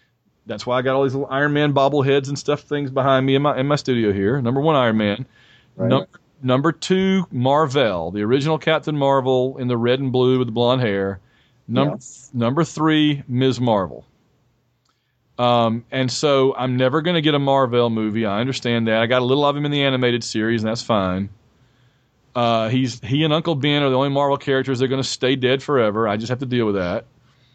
[SPEAKER 3] That's why I got all these little Iron Man bobbleheads and stuff things behind me in my in my studio here. Number one, Iron Man.
[SPEAKER 5] Right.
[SPEAKER 3] Number, number two, Marvel, the original Captain Marvel in the red and blue with the blonde hair. Number
[SPEAKER 5] Yes.
[SPEAKER 3] number three, Miz Marvel. Um, and so I'm never going to get a Marvel movie. I understand that. I got a little of him in the animated series, and that's fine. Uh, he's he and Uncle Ben are the only Marvel characters that are going to stay dead forever. I just have to deal with that.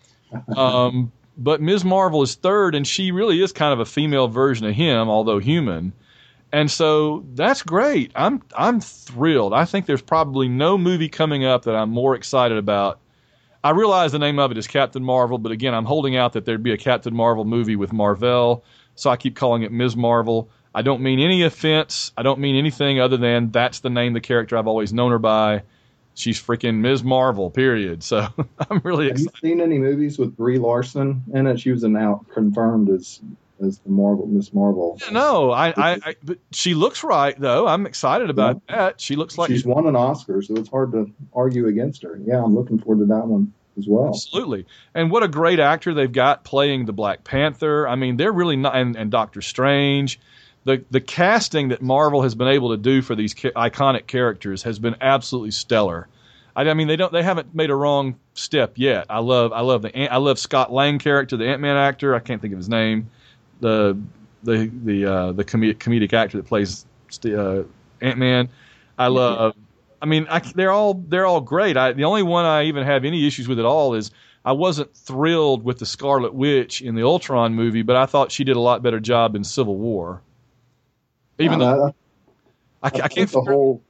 [SPEAKER 3] Um, but Miz Marvel is third, and she really is kind of a female version of him, although human. And so that's great. I'm I'm thrilled. I think there's probably no movie coming up that I'm more excited about. I realize the name of it is Captain Marvel, but again, I'm holding out that there'd be a Captain Marvel movie with Marvel, so I keep calling it Miz Marvel. I don't mean any offense. I don't mean anything other than that's the name the character I've always known her by. She's freaking Miz Marvel, period. So I'm really
[SPEAKER 5] Have
[SPEAKER 3] excited.
[SPEAKER 5] you seen any movies with Brie Larson in it? She was now confirmed as as the Marvel Miss Marvel.
[SPEAKER 3] Yeah, no, I, I, I, but she looks right though. I'm excited about
[SPEAKER 5] Yeah.
[SPEAKER 3] that. She looks like
[SPEAKER 5] She's won an Oscar, so it's hard to argue against her. Yeah, I'm looking forward to that one as well.
[SPEAKER 3] absolutely. And what a great actor they've got playing the Black Panther. I mean, they're really not, and, and Doctor Strange. The the casting that Marvel has been able to do for these ca- iconic characters has been absolutely stellar. I, I mean, they don't they haven't made a wrong step yet. I love I love the Ant- I love Scott Lang character, the Ant-Man actor. I can't think of his name. The the the uh, the comedic, comedic actor that plays uh, Ant-Man. I love. I mean, I, they're all they're all great. I, the only one I even have any issues with at all is I wasn't thrilled with the Scarlet Witch in the Ultron movie, but I thought she did a lot better job in Civil War. Even
[SPEAKER 5] Yeah,
[SPEAKER 3] though
[SPEAKER 5] I,
[SPEAKER 3] I,
[SPEAKER 5] I
[SPEAKER 3] I
[SPEAKER 5] think
[SPEAKER 3] can't
[SPEAKER 5] the
[SPEAKER 3] figure,
[SPEAKER 5] whole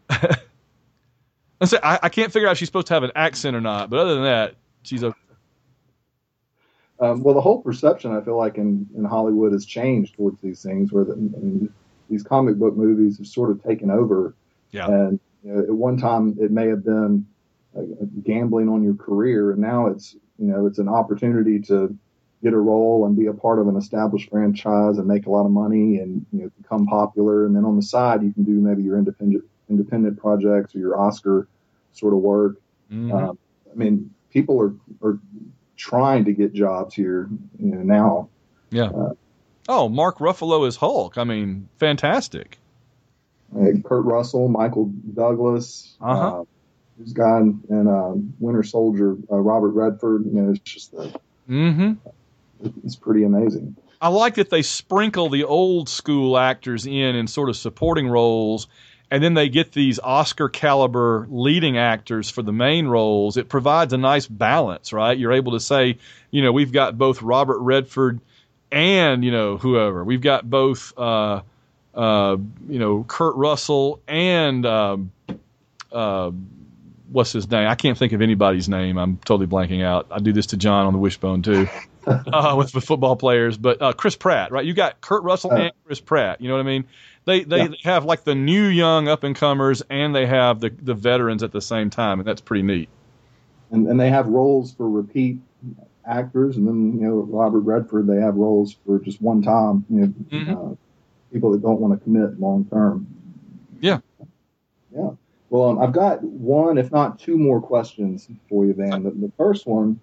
[SPEAKER 3] I, say, I, I can't figure out if she's supposed to have an accent or not. But other than that, she's okay.
[SPEAKER 5] um, well, the whole perception I feel like in, in Hollywood has changed towards these things, where the, I mean, these comic book movies have sort of taken over.
[SPEAKER 3] Yeah.
[SPEAKER 5] And you know, at one time it may have been uh, gambling on your career, and now it's you know it's an opportunity to get a role and be a part of an established franchise and make a lot of money and you know become popular. And then on the side, you can do maybe your independent independent projects or your Oscar sort of work.
[SPEAKER 3] Mhm.
[SPEAKER 5] Um, I mean, people are are trying to get jobs here you know, now.
[SPEAKER 3] Yeah.
[SPEAKER 5] Uh,
[SPEAKER 3] oh, Mark Ruffalo is Hulk. I mean, fantastic.
[SPEAKER 5] Uh, Kurt Russell, Michael Douglas,
[SPEAKER 3] Uh-huh.
[SPEAKER 5] uh, this guy in, in uh, Winter Soldier, uh, Robert Redford. You know, it's just uh,
[SPEAKER 3] Mm-hmm.
[SPEAKER 5] it's pretty amazing.
[SPEAKER 3] I like that they sprinkle the old school actors in in sort of supporting roles, and then they get these Oscar caliber leading actors for the main roles. It provides a nice balance, right? You're able to say, you know, we've got both Robert Redford and, you know, whoever. We've got both, uh, uh, you know, Kurt Russell and, um, uh, what's his name? I can't think of anybody's name. I'm totally blanking out. I do this to John on the Wishbone too, uh, with the football players. But uh, Chris Pratt, right? You got Kurt Russell and Chris Pratt. You know what I mean? They they,
[SPEAKER 5] Yeah.
[SPEAKER 3] they have like the new young up and comers, and they have the the veterans at the same time, and that's pretty neat.
[SPEAKER 5] And and they have roles for repeat actors, and then you know Robert Redford, they have roles for just one time. You know,
[SPEAKER 3] Mhm.
[SPEAKER 5] uh, people that don't want to commit long term.
[SPEAKER 3] Yeah.
[SPEAKER 5] Yeah. Well, um, I've got one, if not two more questions for you, Van. The, the first one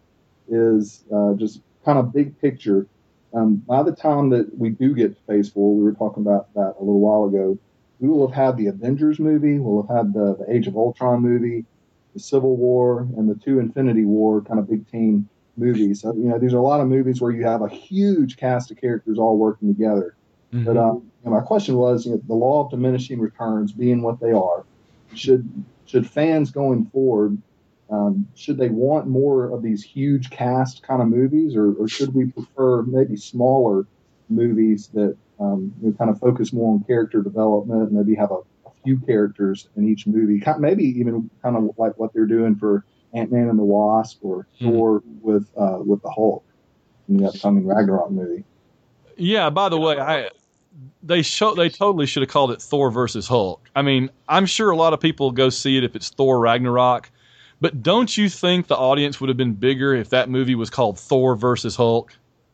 [SPEAKER 5] is uh, just kind of big picture. Um, by the time that we do get to Phase Four, we were talking about that a little while ago, we will have had the Avengers movie, we'll have had the, the Age of Ultron movie, the Civil War, and the two Infinity War kind of big team movies. So, you know, these are a lot of movies where you have a huge cast of characters all working together.
[SPEAKER 3] Mhm.
[SPEAKER 5] But um, you know, my question was, you know, the law of diminishing returns being what they are, should should fans going forward, um, should they want more of these huge cast kind of movies, or, or should we prefer maybe smaller movies that um, you know, kind of focus more on character development, and maybe have a, a few characters in each movie, Ki- maybe even kind of like what they're doing for Ant-Man and the Wasp or
[SPEAKER 3] Hmm.
[SPEAKER 5] Thor with uh, with the Hulk in the upcoming Ragnarok movie.
[SPEAKER 3] Yeah. By the way, I they show they totally should have called it Thor versus Hulk. I mean, I'm sure a lot of people go see it if it's Thor Ragnarok, but don't you think the audience would have been bigger if that movie was called Thor versus Hulk?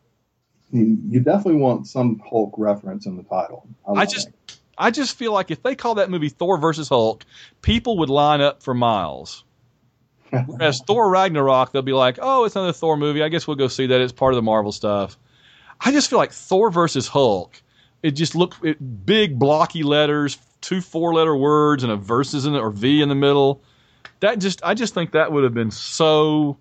[SPEAKER 5] You, you definitely want some Hulk reference in the title.
[SPEAKER 3] I
[SPEAKER 5] like
[SPEAKER 3] just
[SPEAKER 5] it.
[SPEAKER 3] I just feel like if they call that movie Thor versus Hulk, people would line up for miles. Whereas Thor Ragnarok, they'll be like, oh, it's another Thor movie. I guess we'll go see that. It's part of the Marvel stuff. I just feel like Thor versus Hulk. It just looked it, big blocky letters, two four-letter words, and a versus in it or V in the middle. That just I just think that would have been so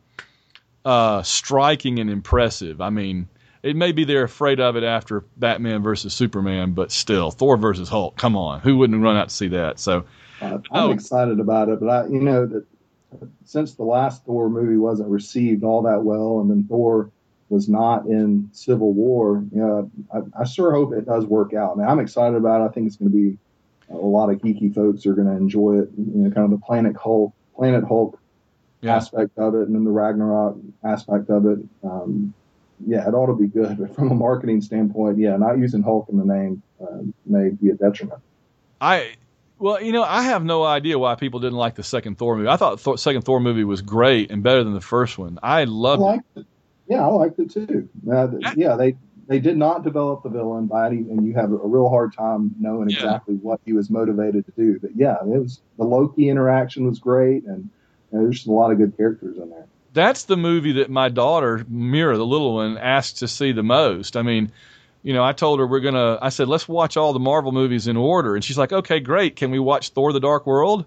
[SPEAKER 3] uh, striking and impressive. I mean, it may be they're afraid of it after Batman versus Superman, but still, Thor versus Hulk. Come on, who wouldn't run out to see that? So
[SPEAKER 5] uh, I'm
[SPEAKER 3] oh.
[SPEAKER 5] excited about it, but I, you know that since the last Thor movie wasn't received all that well, and then Thor was not in Civil War, you know, I, I sure hope it does work out. I mean, I'm excited about it. I think it's going to be a lot of geeky folks are going to enjoy it. You know, kind of the Planet Hulk, Planet Hulk yeah. aspect of it, and then the Ragnarok aspect of it. Um, yeah, it ought to be good. But from a marketing standpoint, yeah, not using Hulk in the name uh, may be a detriment.
[SPEAKER 3] I. Well, you know, I have no idea why people didn't like the second Thor movie. I thought the second Thor movie was great and better than the first one. I loved
[SPEAKER 5] I liked it. it. Yeah, I liked it too. Uh, yeah, they they did not develop the villain by any, and you have a real hard time knowing
[SPEAKER 3] yeah.
[SPEAKER 5] exactly what he was motivated to do. But yeah, it was the Loki interaction was great, and you know, there's just a lot of good characters in there.
[SPEAKER 3] That's the movie that my daughter Mira, the little one, asked to see the most. I mean, you know, I told her we're going to, I said, let's watch all the Marvel movies in order. And she's like, okay, great. Can we watch Thor the Dark World?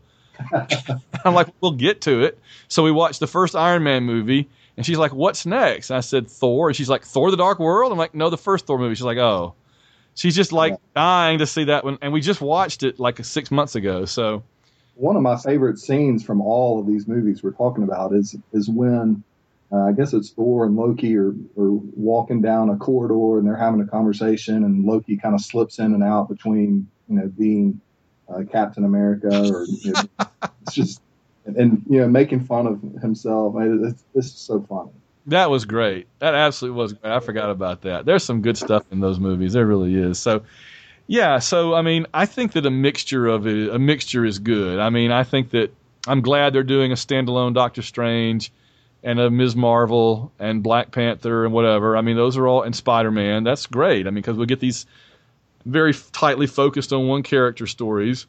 [SPEAKER 3] I'm like, we'll get to it. So we watched the first Iron Man movie. And she's like, what's next? And I said, Thor. And she's like, Thor the Dark World? I'm like, no, the first Thor movie. She's like, oh. She's just like yeah. dying to see that one. And we just watched it like six months ago. So
[SPEAKER 5] one of my favorite scenes from all of these movies we're talking about is is when Uh, I guess it's Thor and Loki are, are walking down a corridor and they're having a conversation, and Loki kind of slips in and out between, you know, being uh, Captain America or you know, it's just and, and you know making fun of himself. I mean, it's, it's so funny.
[SPEAKER 3] That was great. That absolutely was great. I forgot about that. There's some good stuff in those movies. There really is. So, yeah. So I mean, I think that a mixture of it, a mixture is good. I mean, I think that I'm glad they're doing a standalone Doctor Strange and a Miz Marvel and Black Panther and whatever. I mean, those are all, and Spider-Man. That's great. I mean, because we get these very tightly focused on one character stories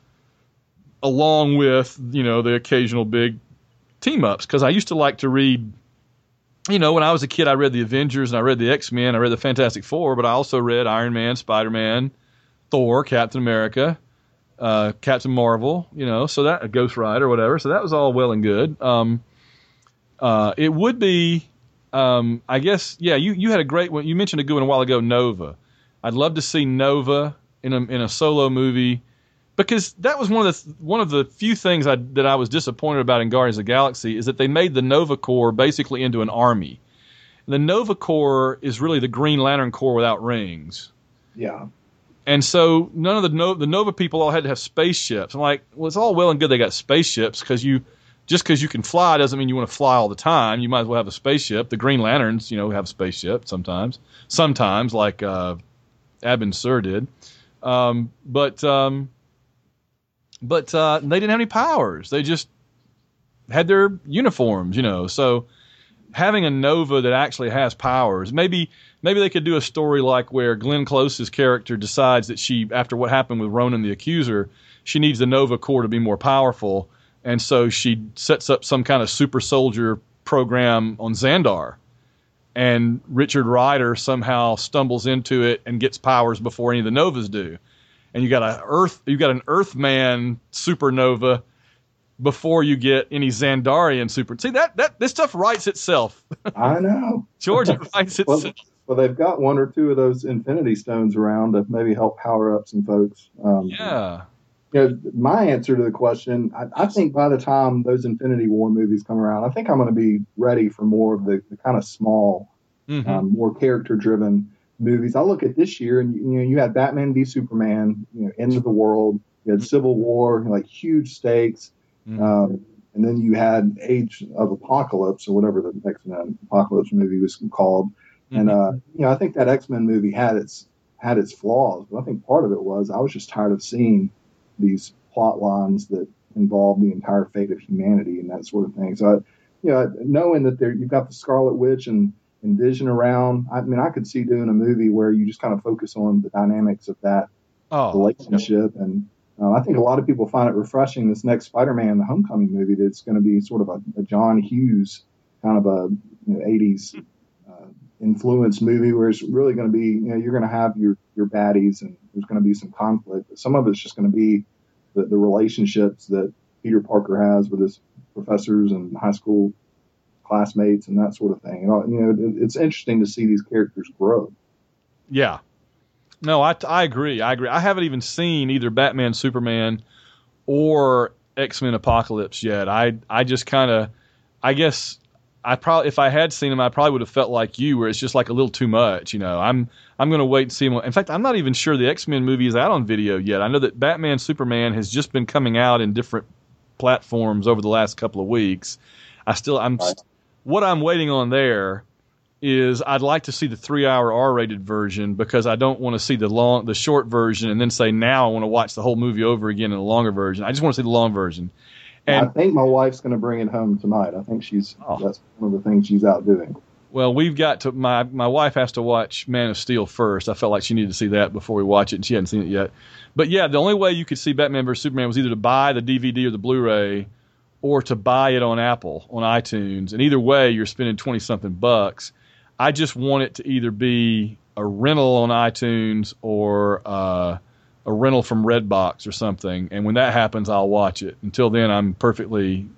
[SPEAKER 3] along with, you know, the occasional big team-ups. Because I used to like to read, you know, when I was a kid, I read the Avengers and I read the X-Men, I read the Fantastic Four, but I also read Iron Man, Spider-Man, Thor, Captain America, uh, Captain Marvel, you know, so that, Ghost Rider, whatever. So that was all well and good. Um, Uh, it would be, um, I guess, yeah. You, you had a great one. You mentioned a good one a while ago, Nova. I'd love to see Nova in a in a solo movie, because that was one of the one of the few things I, that I was disappointed about in Guardians of the Galaxy is that they made the Nova Corps basically into an army. And the Nova Corps is really the Green Lantern Corps without rings.
[SPEAKER 5] Yeah.
[SPEAKER 3] And so none of the Nova, the Nova people all had to have spaceships. I'm like, well, it's all well and good they got spaceships because you. Just because you can fly doesn't mean you want to fly all the time. You might as well have a spaceship. The Green Lanterns, you know, have a spaceship sometimes. Sometimes, like uh, Abin Sur did. Um, but um, but uh, they didn't have any powers. They just had their uniforms, you know. So having a Nova that actually has powers, maybe maybe they could do a story like where Glenn Close's character decides that she, after what happened with Ronan the Accuser, she needs the Nova Corps to be more powerful. And so she sets up some kind of super soldier program on Xandar. And Richard Rider somehow stumbles into it and gets powers before any of the Novas do. And you got a Earth, you got an Earthman supernova before you get any Xandarian super. See that that this stuff writes itself.
[SPEAKER 5] I know.
[SPEAKER 3] George, it writes itself.
[SPEAKER 5] Well, well, they've got one or two of those Infinity Stones around to maybe help power up some folks. Um,
[SPEAKER 3] yeah.
[SPEAKER 5] You know, my answer to the question, I, I think by the time those Infinity War movies come around, I think I'm going to be ready for more of the, the kind of small, mm-hmm. um, more character-driven movies. I look at this year, and you know, you had Batman v Superman, you know, End of the World. You had Civil War, like huge stakes, mm-hmm. um, and then you had Age of Apocalypse or whatever the X-Men Apocalypse movie was called. Mm-hmm. And uh, you know, I think that X-Men movie had its had its flaws, but I think part of it was I was just tired of seeing these plot lines that involve the entire fate of humanity and that sort of thing. So, I, you know, knowing that there you've got the Scarlet Witch and, and Vision around, I mean, I could see doing a movie where you just kind of focus on the dynamics of that oh, relationship. Yep. And uh, I think a lot of people find it refreshing, this next Spider-Man, the Homecoming movie, that's going to be sort of a, a John Hughes kind of a you know, eighties uh, influenced movie where it's really going to be, you know, you're going to have your, your baddies and there's going to be some conflict, but some of it's just going to be the, the relationships that Peter Parker has with his professors and high school classmates and that sort of thing. And, you know, it, it's interesting to see these characters grow.
[SPEAKER 3] Yeah. No, I, I agree. I agree. I haven't even seen either Batman, Superman, or X-Men Apocalypse yet. I I just kind of, I guess I probably, if I had seen them, I probably would have felt like you, where it's just like a little too much. You know, I'm I'm going to wait and see them. In fact, I'm not even sure the X-Men movie is out on video yet. I know that Batman, Superman has just been coming out in different platforms over the last couple of weeks. I still, I'm,
[SPEAKER 5] Right.
[SPEAKER 3] what I'm waiting on there is I'd like to see the three-hour R-rated version because I don't want to see the long, the short version, and then say now I want to watch the whole movie over again in the longer version. I just want to see the long version. And
[SPEAKER 5] I think my wife's going to bring it home tonight. I think she's
[SPEAKER 3] Oh.
[SPEAKER 5] that's one of the things she's out doing.
[SPEAKER 3] well, we've got to. My my wife has to watch Man of Steel first. I felt like she needed to see that before we watch it, and she hadn't seen it yet. But yeah, the only way you could see Batman versus Superman was either to buy the D V D or the Blu-ray, or to buy it on Apple on iTunes. And either way, you're spending twenty something bucks. I just want it to either be a rental on iTunes or uh, a rental from Redbox or something. And when that happens, I'll watch it. Until then, I'm perfectly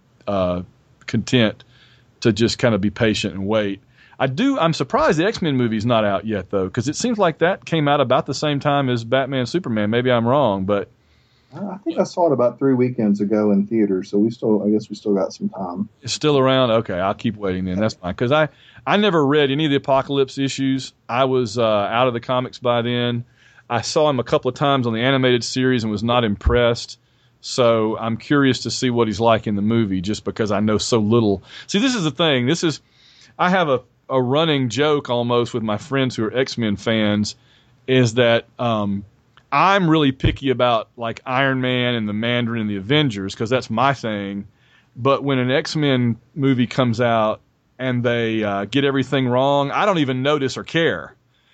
[SPEAKER 3] uh, content to just kind of be patient and wait. I do. I'm surprised the X-Men movie's not out yet, though, because it seems like that came out about the same time as Batman Superman. Maybe I'm wrong, but
[SPEAKER 5] I think I saw it about three weekends ago in theaters, so we still, I guess we still got some time.
[SPEAKER 3] it's still around. Okay, I'll keep waiting then. That's fine. Because I, I never read any of the Apocalypse issues. I was uh, out of the comics by then. I saw him a couple of times on the animated series and was not impressed. So I'm curious to see what he's like in the movie just because I know so little. See, this is the thing. This is, I have a, a running joke almost with my friends who are X-Men fans is that um, I'm really picky about like Iron Man and the Mandarin and the Avengers because that's my thing. But when an X-Men movie comes out and they uh, get everything wrong, I don't even notice or care.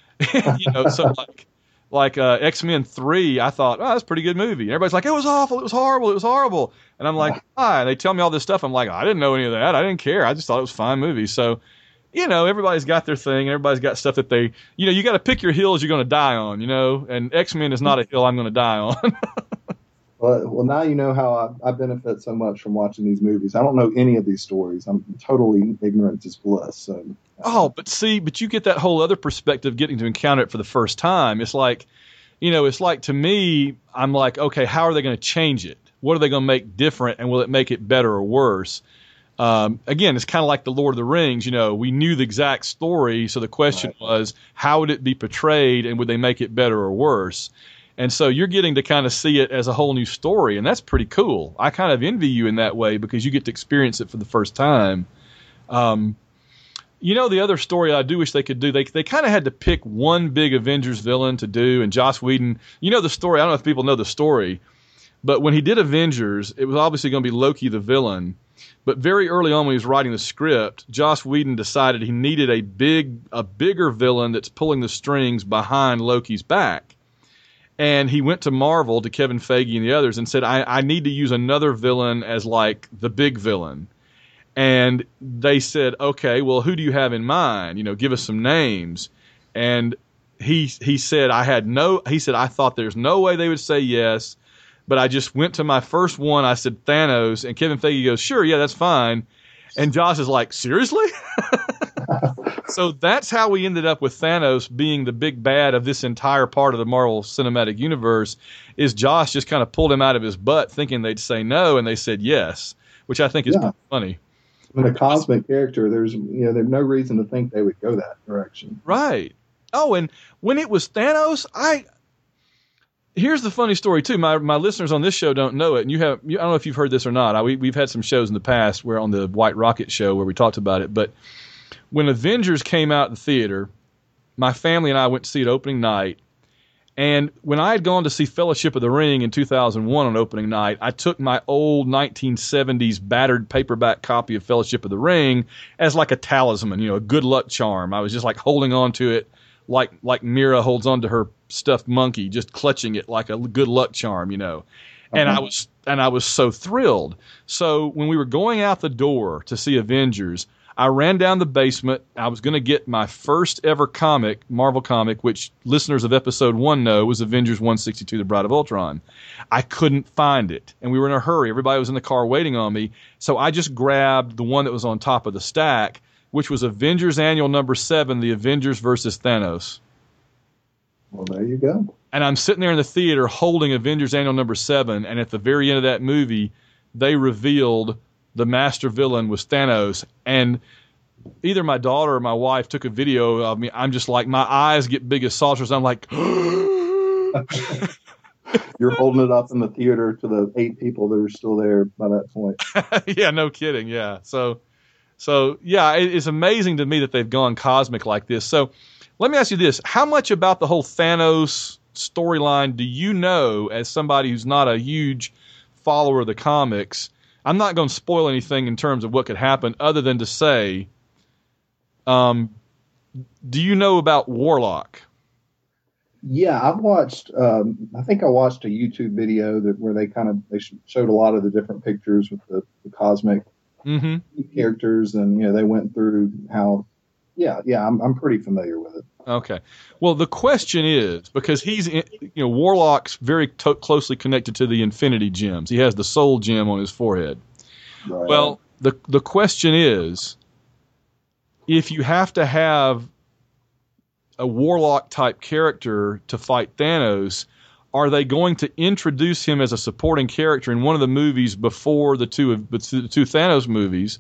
[SPEAKER 3] you know, so like like uh, X-Men three, I thought, oh, that's a pretty good movie. And everybody's like, it was awful, it was horrible, it was horrible. And I'm like, why? And they tell me all this stuff. I'm like, I didn't know any of that. I didn't care. I just thought it was a fine movie. So, you know, everybody's got their thing. Everybody's got stuff that they, you know, you got to pick your hills you're going to die on, you know. And X-Men is not a hill I'm going to die on.
[SPEAKER 5] Well, well, now you know how I, I benefit so much from watching these movies. I don't know any of these stories. I'm totally ignorant is bliss. So,
[SPEAKER 3] Oh, but see, but you get that whole other perspective getting to encounter it for the first time. It's like, you know, it's like to me, I'm like, okay, how are they going to change it? What are they going to make different? And will it make it better or worse? Um, again, it's kind of like the Lord of the Rings. You know, we knew the exact story. So the question
[SPEAKER 5] Right.
[SPEAKER 3] was, how would it be portrayed and would they make it better or worse? And so you're getting to kind of see it as a whole new story. And that's pretty cool. I kind of envy you in that way because you get to experience it for the first time. Um, You know, the other story I do wish they could do, they they kind of had to pick one big Avengers villain to do, and Joss Whedon, you know the story, I don't know if people know the story, but when he did Avengers, it was obviously going to be Loki the villain, but very early on when he was writing the script, Joss Whedon decided he needed a big, a bigger villain that's pulling the strings behind Loki's back. And he went to Marvel, to Kevin Feige and the others, and said, I, I need to use another villain as like the big villain. And they said, okay, well, who do you have in mind? You know, give us some names. And he he said, I had no, he said, I thought there's no way they would say yes. But I just went to my first one. I said Thanos. And Kevin Feige goes, sure, yeah, that's fine. And Josh is like, seriously? So that's how we ended up with Thanos being the big bad of this entire part of the Marvel Cinematic Universe, is Josh just kind of pulled him out of his butt thinking they'd say no, and they said yes, which I think is
[SPEAKER 5] Yeah.
[SPEAKER 3] kind of funny.
[SPEAKER 5] when a cosmic character, there's you know there's no reason to think they would go that direction.
[SPEAKER 3] Right. Oh, and when it was Thanos, I here's the funny story too. My my listeners on this show don't know it, and you have you, I don't know if you've heard this or not. I, we we've had some shows in the past where on the White Rocket show where we talked about it. But when Avengers came out in the theater, my family and I went to see it opening night. And when I had gone to see Fellowship of the Ring in two thousand one on opening night, I took my old nineteen seventies battered paperback copy of Fellowship of the Ring as like a talisman, you know, a good luck charm. I was just like holding on to it like like Mira holds on to her stuffed monkey, just clutching it like a good luck charm, you know. And
[SPEAKER 5] Uh-huh.
[SPEAKER 3] I was and I was so thrilled. So when we were going out the door to see Avengers, I ran down the basement. I was going to get my first ever comic, Marvel comic, which listeners of episode one know was Avengers one sixty-two, The Bride of Ultron. I couldn't find it, and we were in a hurry. Everybody was in the car waiting on me, so I just grabbed the one that was on top of the stack, which was Avengers Annual number seven, The Avengers versus Thanos.
[SPEAKER 5] Well, there you go.
[SPEAKER 3] And I'm sitting there in the theater holding Avengers Annual number seven, and at the very end of that movie, they revealed the master villain was Thanos. And either my daughter or my wife took a video of me. I'm just like, my eyes get big as saucers. I'm like,
[SPEAKER 5] You're holding it up in the theater to the eight people that are still there by that point.
[SPEAKER 3] yeah, no kidding. Yeah. So, so yeah, it, it's amazing to me that they've gone cosmic like this. So let me ask you this. How much about the whole Thanos storyline do you know as somebody who's not a huge follower of the comics? I'm not going to spoil anything in terms of what could happen other than to say, um, do you know about Warlock?
[SPEAKER 5] Yeah, I've watched, um, I think I watched a YouTube video that where they kind of, they showed a lot of the different pictures with the, the cosmic
[SPEAKER 3] mm-hmm.
[SPEAKER 5] characters, and, you know, they went through how, yeah, yeah, I'm, I'm pretty familiar with it.
[SPEAKER 3] Okay. Well, the question is, because he's, in, you know, Warlock's very to- closely connected to the Infinity Gems. He has the Soul Gem on his forehead.
[SPEAKER 5] Right.
[SPEAKER 3] Well, the the question is, if you have to have a Warlock-type character to fight Thanos, are they going to introduce him as a supporting character in one of the movies before the two, the two Thanos movies?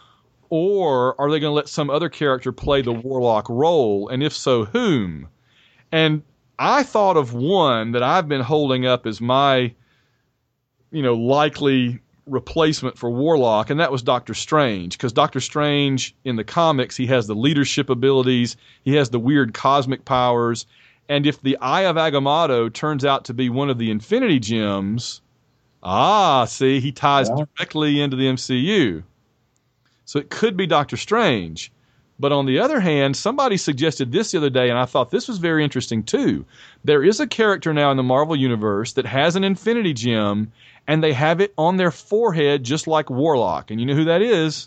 [SPEAKER 3] Or are they going to let some other character play the Warlock role? And if so, whom? And I thought of one that I've been holding up as my, you know, likely replacement for Warlock, and that was Doctor Strange. Because Doctor Strange, in the comics, he has the leadership abilities, he has the weird cosmic powers, and if the Eye of Agamotto turns out to be one of the Infinity Gems, ah, see, he ties
[SPEAKER 5] yeah.
[SPEAKER 3] directly into the M C U. So it could be Doctor Strange. But on the other hand, somebody suggested this the other day, and I thought this was very interesting too. There is a character now in the Marvel Universe that has an Infinity Gem, and they have it on their forehead just like Warlock. And you know who that is?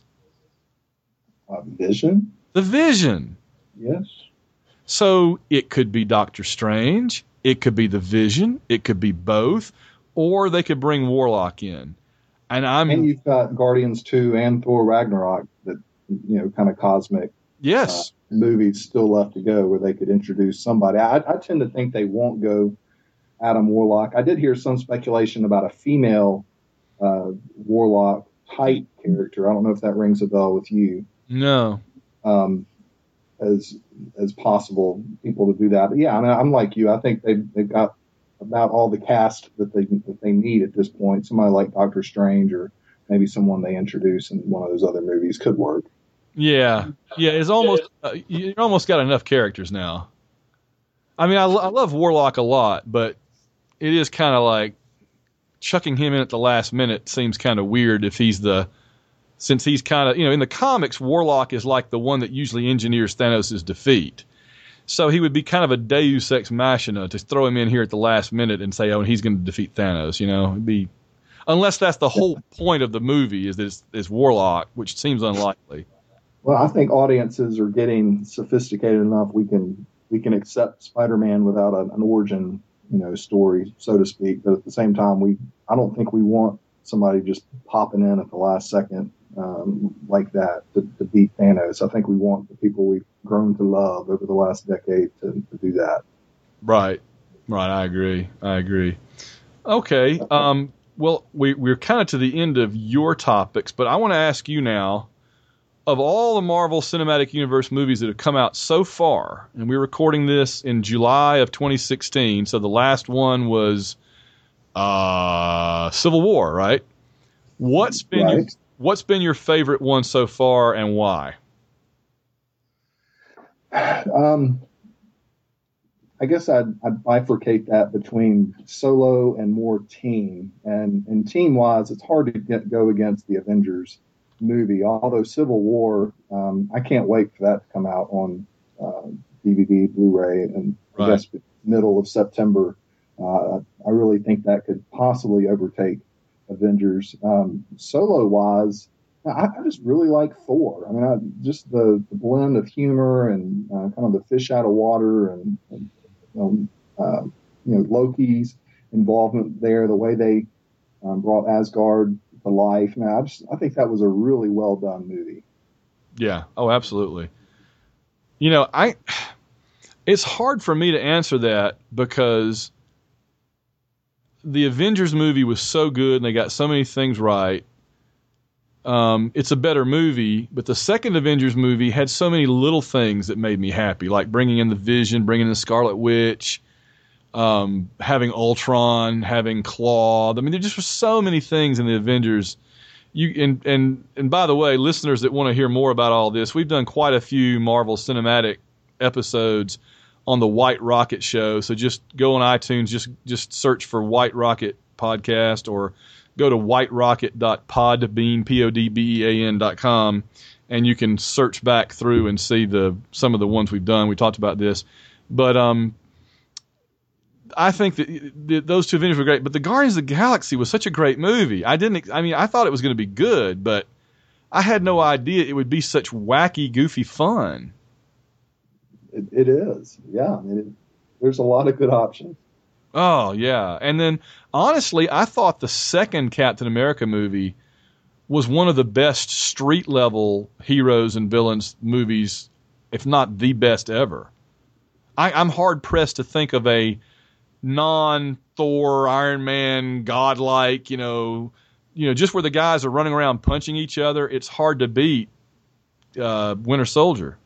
[SPEAKER 5] Uh, Vision?
[SPEAKER 3] The Vision.
[SPEAKER 5] Yes.
[SPEAKER 3] So it could be Doctor Strange, it could be the Vision, it could be both, or they could bring Warlock in. And I'm
[SPEAKER 5] and you've got Guardians two and Thor Ragnarok, that, you know, kind of cosmic
[SPEAKER 3] yes
[SPEAKER 5] uh, movies still left to go where they could introduce somebody. I, I tend to think they won't go Adam Warlock. I did hear some speculation about a female uh, Warlock type character. I don't know if that rings a bell with you.
[SPEAKER 3] No.
[SPEAKER 5] Um, as as possible people to do that. But yeah, I mean, I'm like you. I think they've they've got about all the cast that they that they need at this point. Somebody like Doctor Strange, or maybe someone they introduce in one of those other movies, could work.
[SPEAKER 3] Yeah, yeah. It's almost uh, you almost got enough characters now. I mean, I, I love Warlock a lot, but it is kind of like chucking him in at the last minute seems kind of weird if he's the since he's kind of, you know, in the comics, Warlock is like the one that usually engineers Thanos' defeat. So he would be kind of a deus ex machina to throw him in here at the last minute and say, oh, and he's going to defeat Thanos, you know. It'd be, unless that's the whole point of the movie is that it's, it's Warlock, which seems unlikely.
[SPEAKER 5] Well, I think audiences are getting sophisticated enough we can we can accept Spider-Man without a, an origin, you know, story, so to speak. But at the same time, we I don't think we want somebody just popping in at the last second um, like that to, to beat Thanos. I think we want the people we've grown to love over the last decade to, to do that.
[SPEAKER 3] Right. Right. I agree. I agree. Okay. Um, well, we, we're kind of to the end of your topics, but I want to ask you now, of all the Marvel Cinematic Universe movies that have come out so far, and we're recording this in July of twenty sixteen, so the last one was uh, Civil War, right? What's been
[SPEAKER 5] right.
[SPEAKER 3] your, what's been your favorite one so far, and why?
[SPEAKER 5] Um, I guess I'd, I'd bifurcate that between solo and more team. And, and team-wise, it's hard to get, go against the Avengers movie. Although Civil War, um, I can't wait for that to come out on uh, D V D, Blu-ray, and
[SPEAKER 3] right.
[SPEAKER 5] I guess middle of September. Uh, I really think that could possibly overtake Avengers. Um, solo-wise, I, I just really like Thor. I mean, I, just the, the blend of humor and uh, kind of the fish out of water and, and um, uh, you know, Loki's involvement there, the way they um, brought Asgard to life. Man, I just I think that was a really well done movie.
[SPEAKER 3] Yeah. Oh, absolutely. You know, I it's hard for me to answer that because the Avengers movie was so good and they got so many things right. Um, it's a better movie, but the second Avengers movie had so many little things that made me happy, like bringing in the Vision, bringing in the Scarlet Witch, um, having Ultron, having Claw. I mean, there just were so many things in the Avengers. You and and and by the way, listeners that want to hear more about all this, we've done quite a few Marvel Cinematic episodes on the White Rocket show. So just go on iTunes, just just search for White Rocket Podcast, or go to white rocket dot podbean, P O D B E A N dot com, and you can search back through and see the some of the ones we've done. We talked about this. But um, I think that the, those two Avengers were great. But the Guardians of the Galaxy was such a great movie. I didn't. I mean, I thought it was going to be good, but I had no idea it would be such wacky, goofy fun.
[SPEAKER 5] It, it is. Yeah. I mean, it, there's a lot of good options.
[SPEAKER 3] Oh, yeah. And then, honestly, I thought the second Captain America movie was one of the best street-level heroes and villains movies, if not the best ever. I, I'm hard-pressed to think of a non-Thor, Iron Man, godlike, you know, you know, just where the guys are running around punching each other. It's hard to beat uh, Winter Soldier.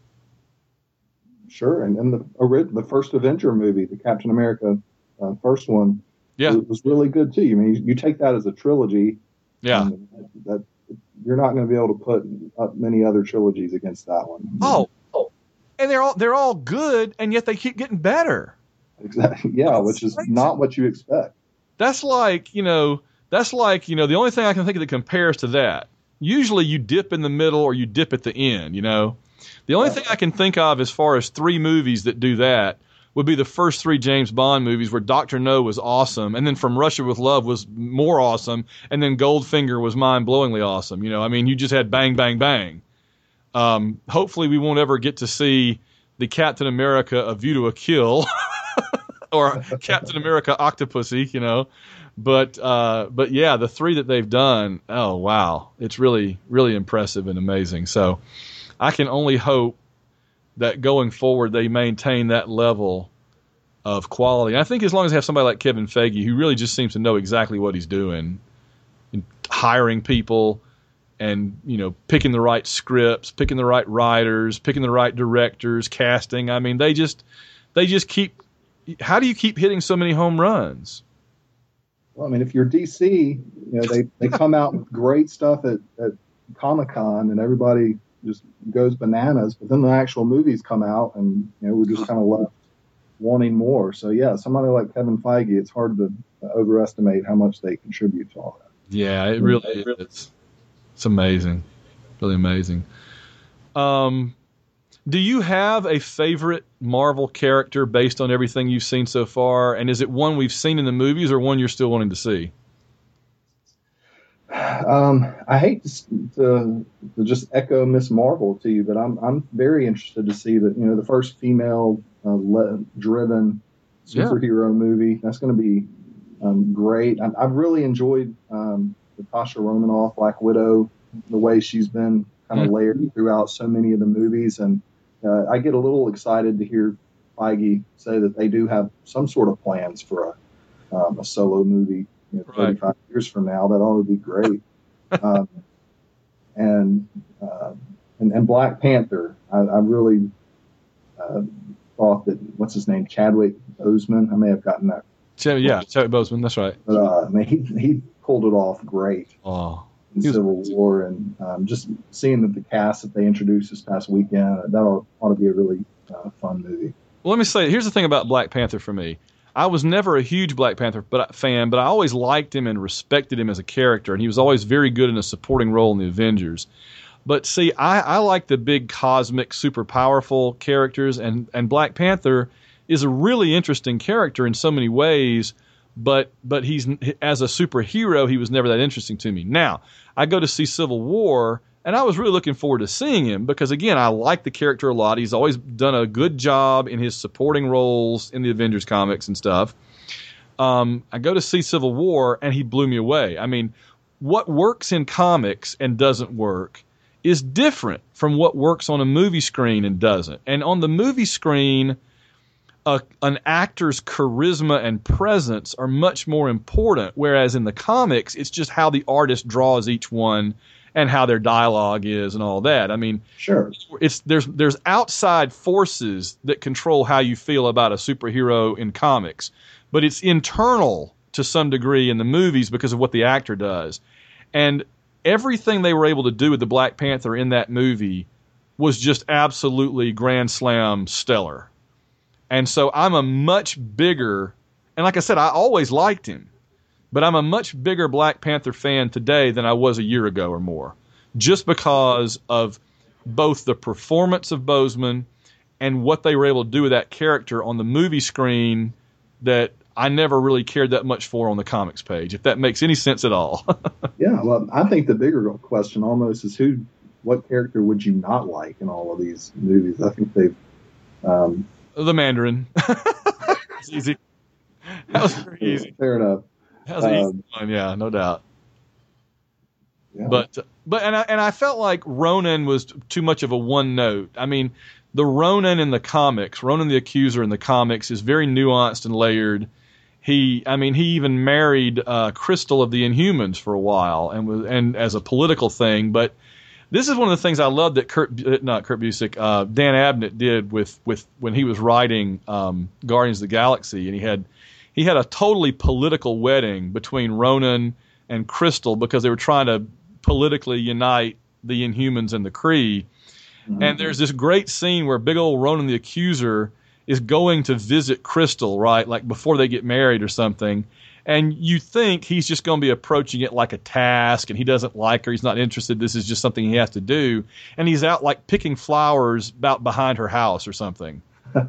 [SPEAKER 5] Sure. And, and the, the first Avenger movie, the Captain America Uh, first one, yeah, it was really good too. I mean, you, you take that as a trilogy,
[SPEAKER 3] yeah.
[SPEAKER 5] Um, that, that you're not going to be able to put up many other trilogies against that one.
[SPEAKER 3] Oh, oh, and they're all they're all good, and yet they keep getting better.
[SPEAKER 5] Exactly, yeah, that's which is crazy. Not what you expect.
[SPEAKER 3] That's like you know, that's like you know, the only thing I can think of that compares to that. Usually, you dip in the middle or you dip at the end. You know, the only yeah. thing I can think of as far as three movies that do that would be the first three James Bond movies where Doctor No was awesome, and then From Russia with Love was more awesome, and then Goldfinger was mind-blowingly awesome. You know, I mean, you just had bang, bang, bang. Um, hopefully we won't ever get to see the Captain America A View to a Kill or Captain America Octopussy, you know. But, uh, but yeah, the three that they've done, oh, wow. It's really, really impressive and amazing. So I can only hope that going forward they maintain that level of quality. I think as long as they have somebody like Kevin Feige, who really just seems to know exactly what he's doing, in hiring people and, you know, picking the right scripts, picking the right writers, picking the right directors, casting. I mean, they just they just keep – how do you keep hitting so many home runs?
[SPEAKER 5] Well, I mean, if you're D C, you know, they, they come out with great stuff at, at Comic-Con and everybody – just goes bananas, but then the actual movies come out and, you know, we're just kind of left wanting more. So yeah, somebody like Kevin Feige, it's hard to overestimate how much they contribute to all that.
[SPEAKER 3] Yeah, it really is. It's amazing. Really amazing. Um, do you have a favorite Marvel character based on everything you've seen so far? And is it one we've seen in the movies or one you're still wanting to see?
[SPEAKER 5] Um, I hate to, to, to just echo Miss Marvel to you, but I'm I'm very interested to see that, you know, the first female uh, le- driven superhero yeah. movie. That's going to be um, great. I, I've really enjoyed um, Natasha Romanoff, Black Widow, the way she's been kind of mm-hmm. layered throughout so many of the movies, and uh, I get a little excited to hear Feige say that they do have some sort of plans for a um, a solo movie. You know, thirty-five right. years from now, that ought to be great. um, and, uh, and and Black Panther, I, I really uh, thought that what's his name, Chadwick Boseman. I may have gotten that.
[SPEAKER 3] Ch- yeah, Chadwick Boseman. That's right.
[SPEAKER 5] But uh, I mean, he he pulled it off great
[SPEAKER 3] oh,
[SPEAKER 5] in Civil was- War, and um, just seeing that the cast that they introduced this past weekend, that ought, ought to be a really uh, fun movie.
[SPEAKER 3] Well, let me say, here's the thing about Black Panther for me. I was never a huge Black Panther fan, but I always liked him and respected him as a character, and he was always very good in a supporting role in the Avengers. But see, I, I like the big cosmic, super powerful characters, and, and Black Panther is a really interesting character in so many ways, but but he's as a superhero, he was never that interesting to me. Now, I go to see Civil War, And I was really looking forward to seeing him because, again, I like the character a lot. He's always done a good job in his supporting roles in the Avengers comics and stuff. Um, I go to see Civil War, and he blew me away. I mean, what works in comics and doesn't work is different from what works on a movie screen and doesn't. And on the movie screen, a, an actor's charisma and presence are much more important, whereas in the comics, it's just how the artist draws each one and how their dialogue is and all that. I mean,
[SPEAKER 5] sure,
[SPEAKER 3] it's there's there's outside forces that control how you feel about a superhero in comics, but it's internal to some degree in the movies because of what the actor does. And everything they were able to do with the Black Panther in that movie was just absolutely grand slam stellar. And so I'm a much bigger, and like I said, I always liked him, but I'm a much bigger Black Panther fan today than I was a year ago or more, just because of both the performance of Boseman and what they were able to do with that character on the movie screen that I never really cared that much for on the comics page, if that makes any sense at all.
[SPEAKER 5] Yeah, well, I think the bigger question almost is who, what character would you not like in all of these movies? I think they've... Um,
[SPEAKER 3] the Mandarin. It's easy. That was very easy.
[SPEAKER 5] Fair enough.
[SPEAKER 3] That was an
[SPEAKER 5] um,
[SPEAKER 3] easy one, yeah, no doubt.
[SPEAKER 5] Yeah.
[SPEAKER 3] But but and I and I felt like Ronan was too much of a one note. I mean, the Ronan in the comics, Ronan the Accuser in the comics, is very nuanced and layered. He, I mean, he even married uh, Crystal of the Inhumans for a while, and was and as a political thing. But this is one of the things I love that Kurt, not Kurt Busiek, uh, Dan Abnett did with with when he was writing um, Guardians of the Galaxy, and he had he had a totally political wedding between Ronan and Crystal because they were trying to politically unite the Inhumans and the Kree. Mm-hmm. And there's this great scene where big old Ronan the Accuser is going to visit Crystal, right, like before they get married or something. And you think he's just going to be approaching it like a task, and he doesn't like her, he's not interested, this is just something he has to do. And he's out like picking flowers about behind her house or something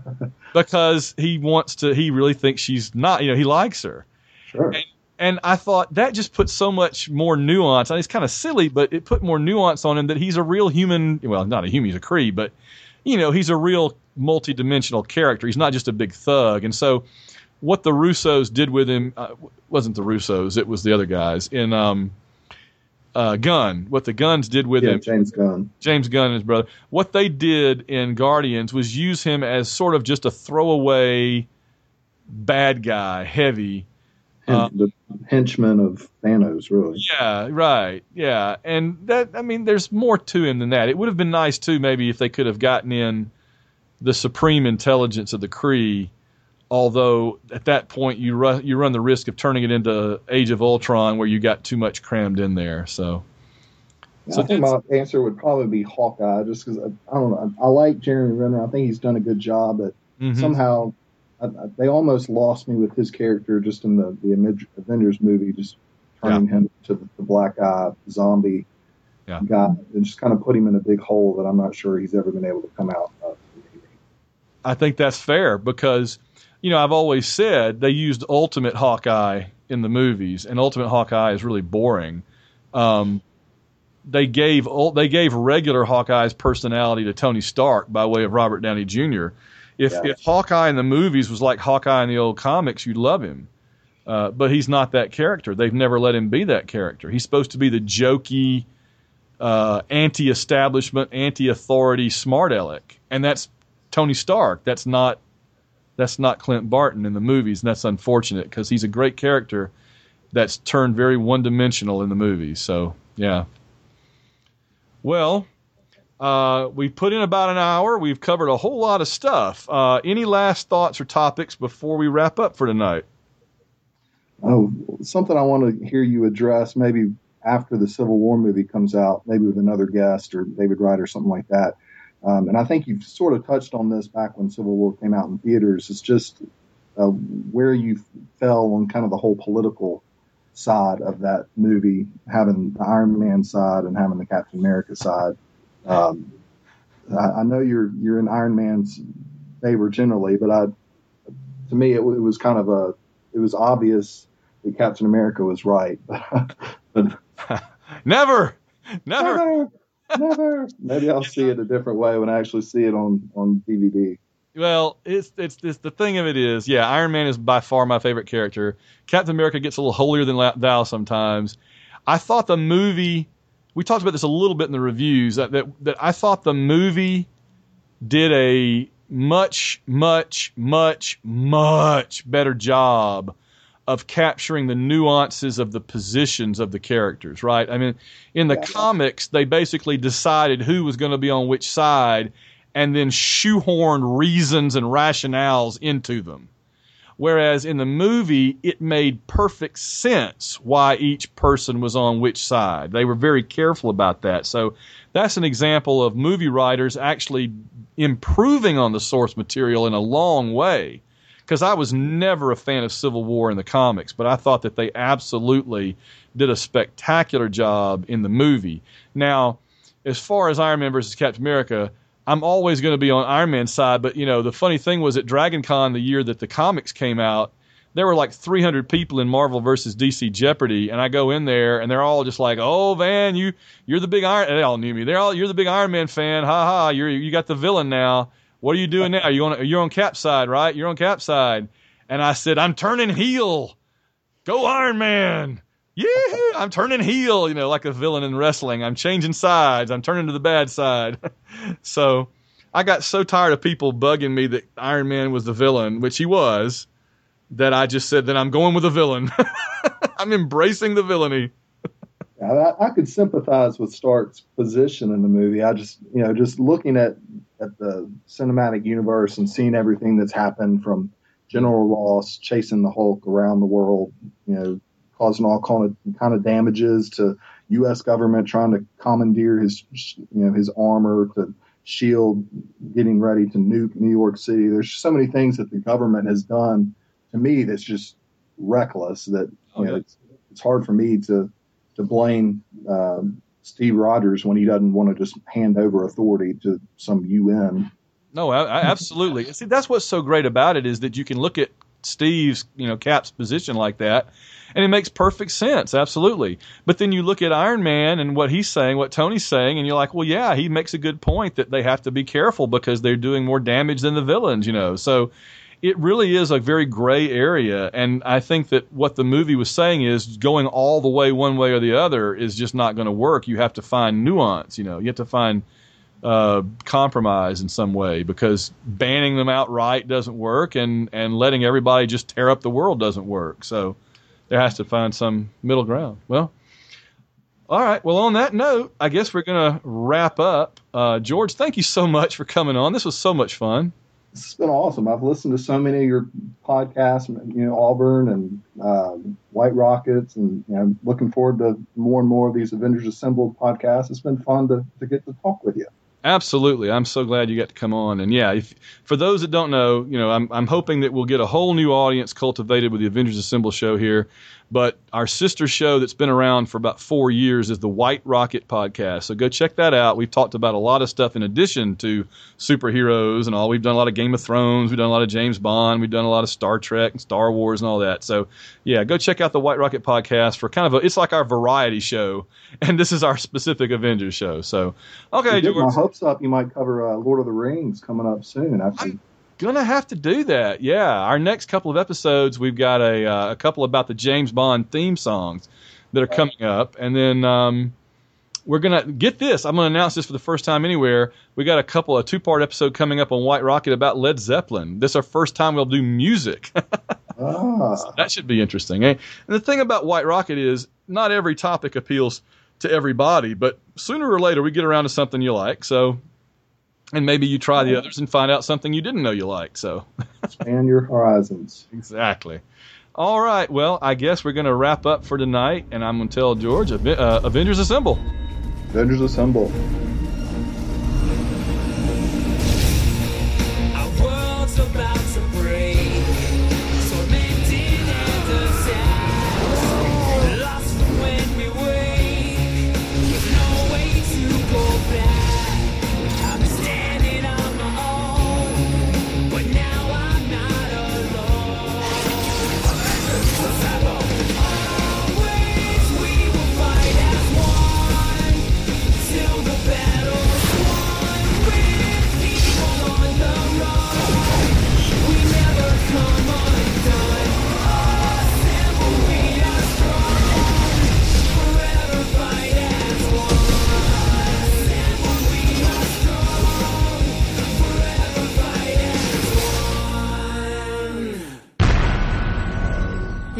[SPEAKER 3] because he wants to, he really thinks she's not, you know, he likes her.
[SPEAKER 5] Sure.
[SPEAKER 3] And, and I thought that just put so much more nuance. I mean, it's kind of silly, but it put more nuance on him that he's a real human. Well, not a human, he's a Kree, but, you know, he's a real multi-dimensional character. He's not just a big thug. And so what the Russos did with him, uh, wasn't the Russos, it was the other guys, in um, uh, Gunn. What the Gunns did with
[SPEAKER 5] yeah,
[SPEAKER 3] him.
[SPEAKER 5] James Gunn.
[SPEAKER 3] James Gunn and his brother. What they did in Guardians was use him as sort of just a throwaway bad guy, heavy.
[SPEAKER 5] Uh, the henchman of Thanos, really.
[SPEAKER 3] Yeah, right. Yeah. And that, I mean, there's more to him than that. It would have been nice, too, maybe if they could have gotten in the supreme intelligence of the Kree, although at that point you run, you run the risk of turning it into Age of Ultron where you got too much crammed in there. So,
[SPEAKER 5] yeah,
[SPEAKER 3] so
[SPEAKER 5] I think my answer would probably be Hawkeye, just because, I, I don't know, I, I like Jeremy Renner. I think he's done a good job, but
[SPEAKER 3] mm-hmm.
[SPEAKER 5] somehow I, I, they almost lost me with his character just in the, the Avengers movie, just turning yeah. him to the, the black eye zombie
[SPEAKER 3] yeah.
[SPEAKER 5] guy and just kind of put him in a big hole that I'm not sure he's ever been able to come out of.
[SPEAKER 3] I think that's fair because, you know, I've always said they used Ultimate Hawkeye in the movies, and Ultimate Hawkeye is really boring. Um, they gave they gave regular Hawkeye's personality to Tony Stark by way of Robert Downey Junior If,
[SPEAKER 5] yeah.
[SPEAKER 3] if Hawkeye in the movies was like Hawkeye in the old comics, you'd love him. Uh, but he's not that character. They've never let him be that character. He's supposed to be the jokey, uh, anti-establishment, anti-authority smart aleck, and that's Tony Stark. That's not that's not Clint Barton in the movies, and that's unfortunate because he's a great character that's turned very one-dimensional in the movies. So, yeah. Well, uh, we put in about an hour. We've covered a whole lot of stuff. Uh, any last thoughts or topics before we wrap up for tonight?
[SPEAKER 5] Oh, something I want to hear you address maybe after the Civil War movie comes out, maybe with another guest or David Wright or something like that. Um, and I think you've sort of touched on this back when Civil War came out in theaters. It's just uh, where you fell on kind of the whole political side of that movie, having the Iron Man side and having the Captain America side. Um, I, I know you're you're in Iron Man's favor generally, but I, to me, it, it was kind of a it was obvious that Captain America was right. but
[SPEAKER 3] never, never.
[SPEAKER 5] Never. Maybe I'll see it a different way when I actually see it on, on D V D.
[SPEAKER 3] Well, it's, it's it's the thing of it is, yeah, Iron Man is by far my favorite character. Captain America gets a little holier than thou sometimes. I thought the movie, we talked about this a little bit in the reviews, that that, that I thought the movie did a much, much, much, much better job of capturing the nuances of the positions of the characters, right? I mean, in the yeah. comics, they basically decided who was going to be on which side and then shoehorned reasons and rationales into them. Whereas in the movie, it made perfect sense why each person was on which side. They were very careful about that. So that's an example of movie writers actually improving on the source material in a long way. Because I was never a fan of Civil War in the comics, but I thought that they absolutely did a spectacular job in the movie. Now, as far as Iron Man versus Captain America, I'm always going to be on Iron Man's side, but, you know, the funny thing was at Dragon Con the year that the comics came out, there were like three hundred people in Marvel versus D C Jeopardy, and I go in there, and they're all just like, "Oh, Van, you, you're the big Iron..." They all knew me. They're all, "You're the big Iron Man fan. Ha ha, you're, you got the villain now. What are you doing now? You on, you're on Cap's side, right? You're on Cap's side." And I said, "I'm turning heel. Go Iron Man. Yeah, I'm turning heel," you know, like a villain in wrestling. I'm changing sides. I'm turning to the bad side. So I got so tired of people bugging me that Iron Man was the villain, which he was, that I just said that I'm going with the villain. I'm embracing the villainy.
[SPEAKER 5] I, I could sympathize with Stark's position in the movie. I just, you know, just looking at, at the cinematic universe and seeing everything that's happened from General Ross chasing the Hulk around the world, you know, causing all kind of, kind of damages to U S government trying to commandeer his, you know, his armor, to SHIELD getting ready to nuke New York City. There's so many things that the government has done to me that's just reckless that, you okay. know, it's, it's hard for me to, to blame uh, Steve Rogers when he doesn't want to just hand over authority to some U N.
[SPEAKER 3] No, I, I absolutely. See, that's what's so great about it is that you can look at Steve's, you know, Cap's position like that, and it makes perfect sense, absolutely. But then you look at Iron Man and what he's saying, what Tony's saying, and you're like, well, yeah, he makes a good point that they have to be careful because they're doing more damage than the villains, you know. So it really is a very gray area, and I think that what the movie was saying is going all the way one way or the other is just not going to work. You have to find nuance, you know. You have to find uh, compromise in some way, because banning them outright doesn't work, and, and letting everybody just tear up the world doesn't work. So there has to find some middle ground. Well, all right. Well, on that note, I guess we're going to wrap up. Uh, George, thank you so much for coming on. This was so much fun.
[SPEAKER 5] It's been awesome. I've listened to so many of your podcasts, you know, Auburn and uh, White Rockets, and you know, I'm looking forward to more and more of these Avengers Assembled podcasts. It's been fun to, to get to talk with you.
[SPEAKER 3] Absolutely. I'm so glad you got to come on. And yeah, if, for those that don't know, you know, I'm, I'm hoping that we'll get a whole new audience cultivated with the Avengers Assemble show here. But our sister show that's been around for about four years is the White Rocket podcast. So go check that out. We've talked about a lot of stuff in addition to superheroes and all. We've done a lot of Game of Thrones. We've done a lot of James Bond. We've done a lot of Star Trek and Star Wars and all that. So yeah, go check out the White Rocket podcast for kind of a, it's like our variety show. And this is our specific Avengers show. So, okay,
[SPEAKER 5] George.
[SPEAKER 3] George.
[SPEAKER 5] My hopes up, you might cover uh, Lord of the Rings coming up soon. After.
[SPEAKER 3] Gonna have to do that. Yeah, our next couple of episodes, we've got a uh, a couple about the James Bond theme songs that are coming up, and then um, we're gonna get this. I'm gonna announce this for the first time anywhere. We got a couple a two part episode coming up on White Rocket about Led Zeppelin. This is our first time we'll do music. ah. So that should be interesting. And the thing about White Rocket is not every topic appeals to everybody, but sooner or later we get around to something you like. So. And maybe you try the others and find out something you didn't know you liked. So
[SPEAKER 5] expand your horizons.
[SPEAKER 3] Exactly. All right. Well, I guess we're going to wrap up for tonight, and I'm going to tell George, uh, Avengers Assemble.
[SPEAKER 5] Avengers Assemble.
[SPEAKER 6] Our world's about to break. Tormented and assailed. Lost when we wake. With no way to go back.
[SPEAKER 7] The best.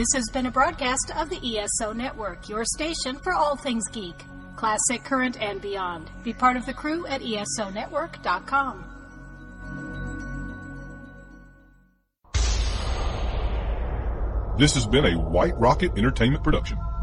[SPEAKER 2] This has been a broadcast of the E S O Network, your station for all things geek, classic, current, and beyond. Be part of the crew at E S O network dot com.
[SPEAKER 7] This has been a White Rocket Entertainment production.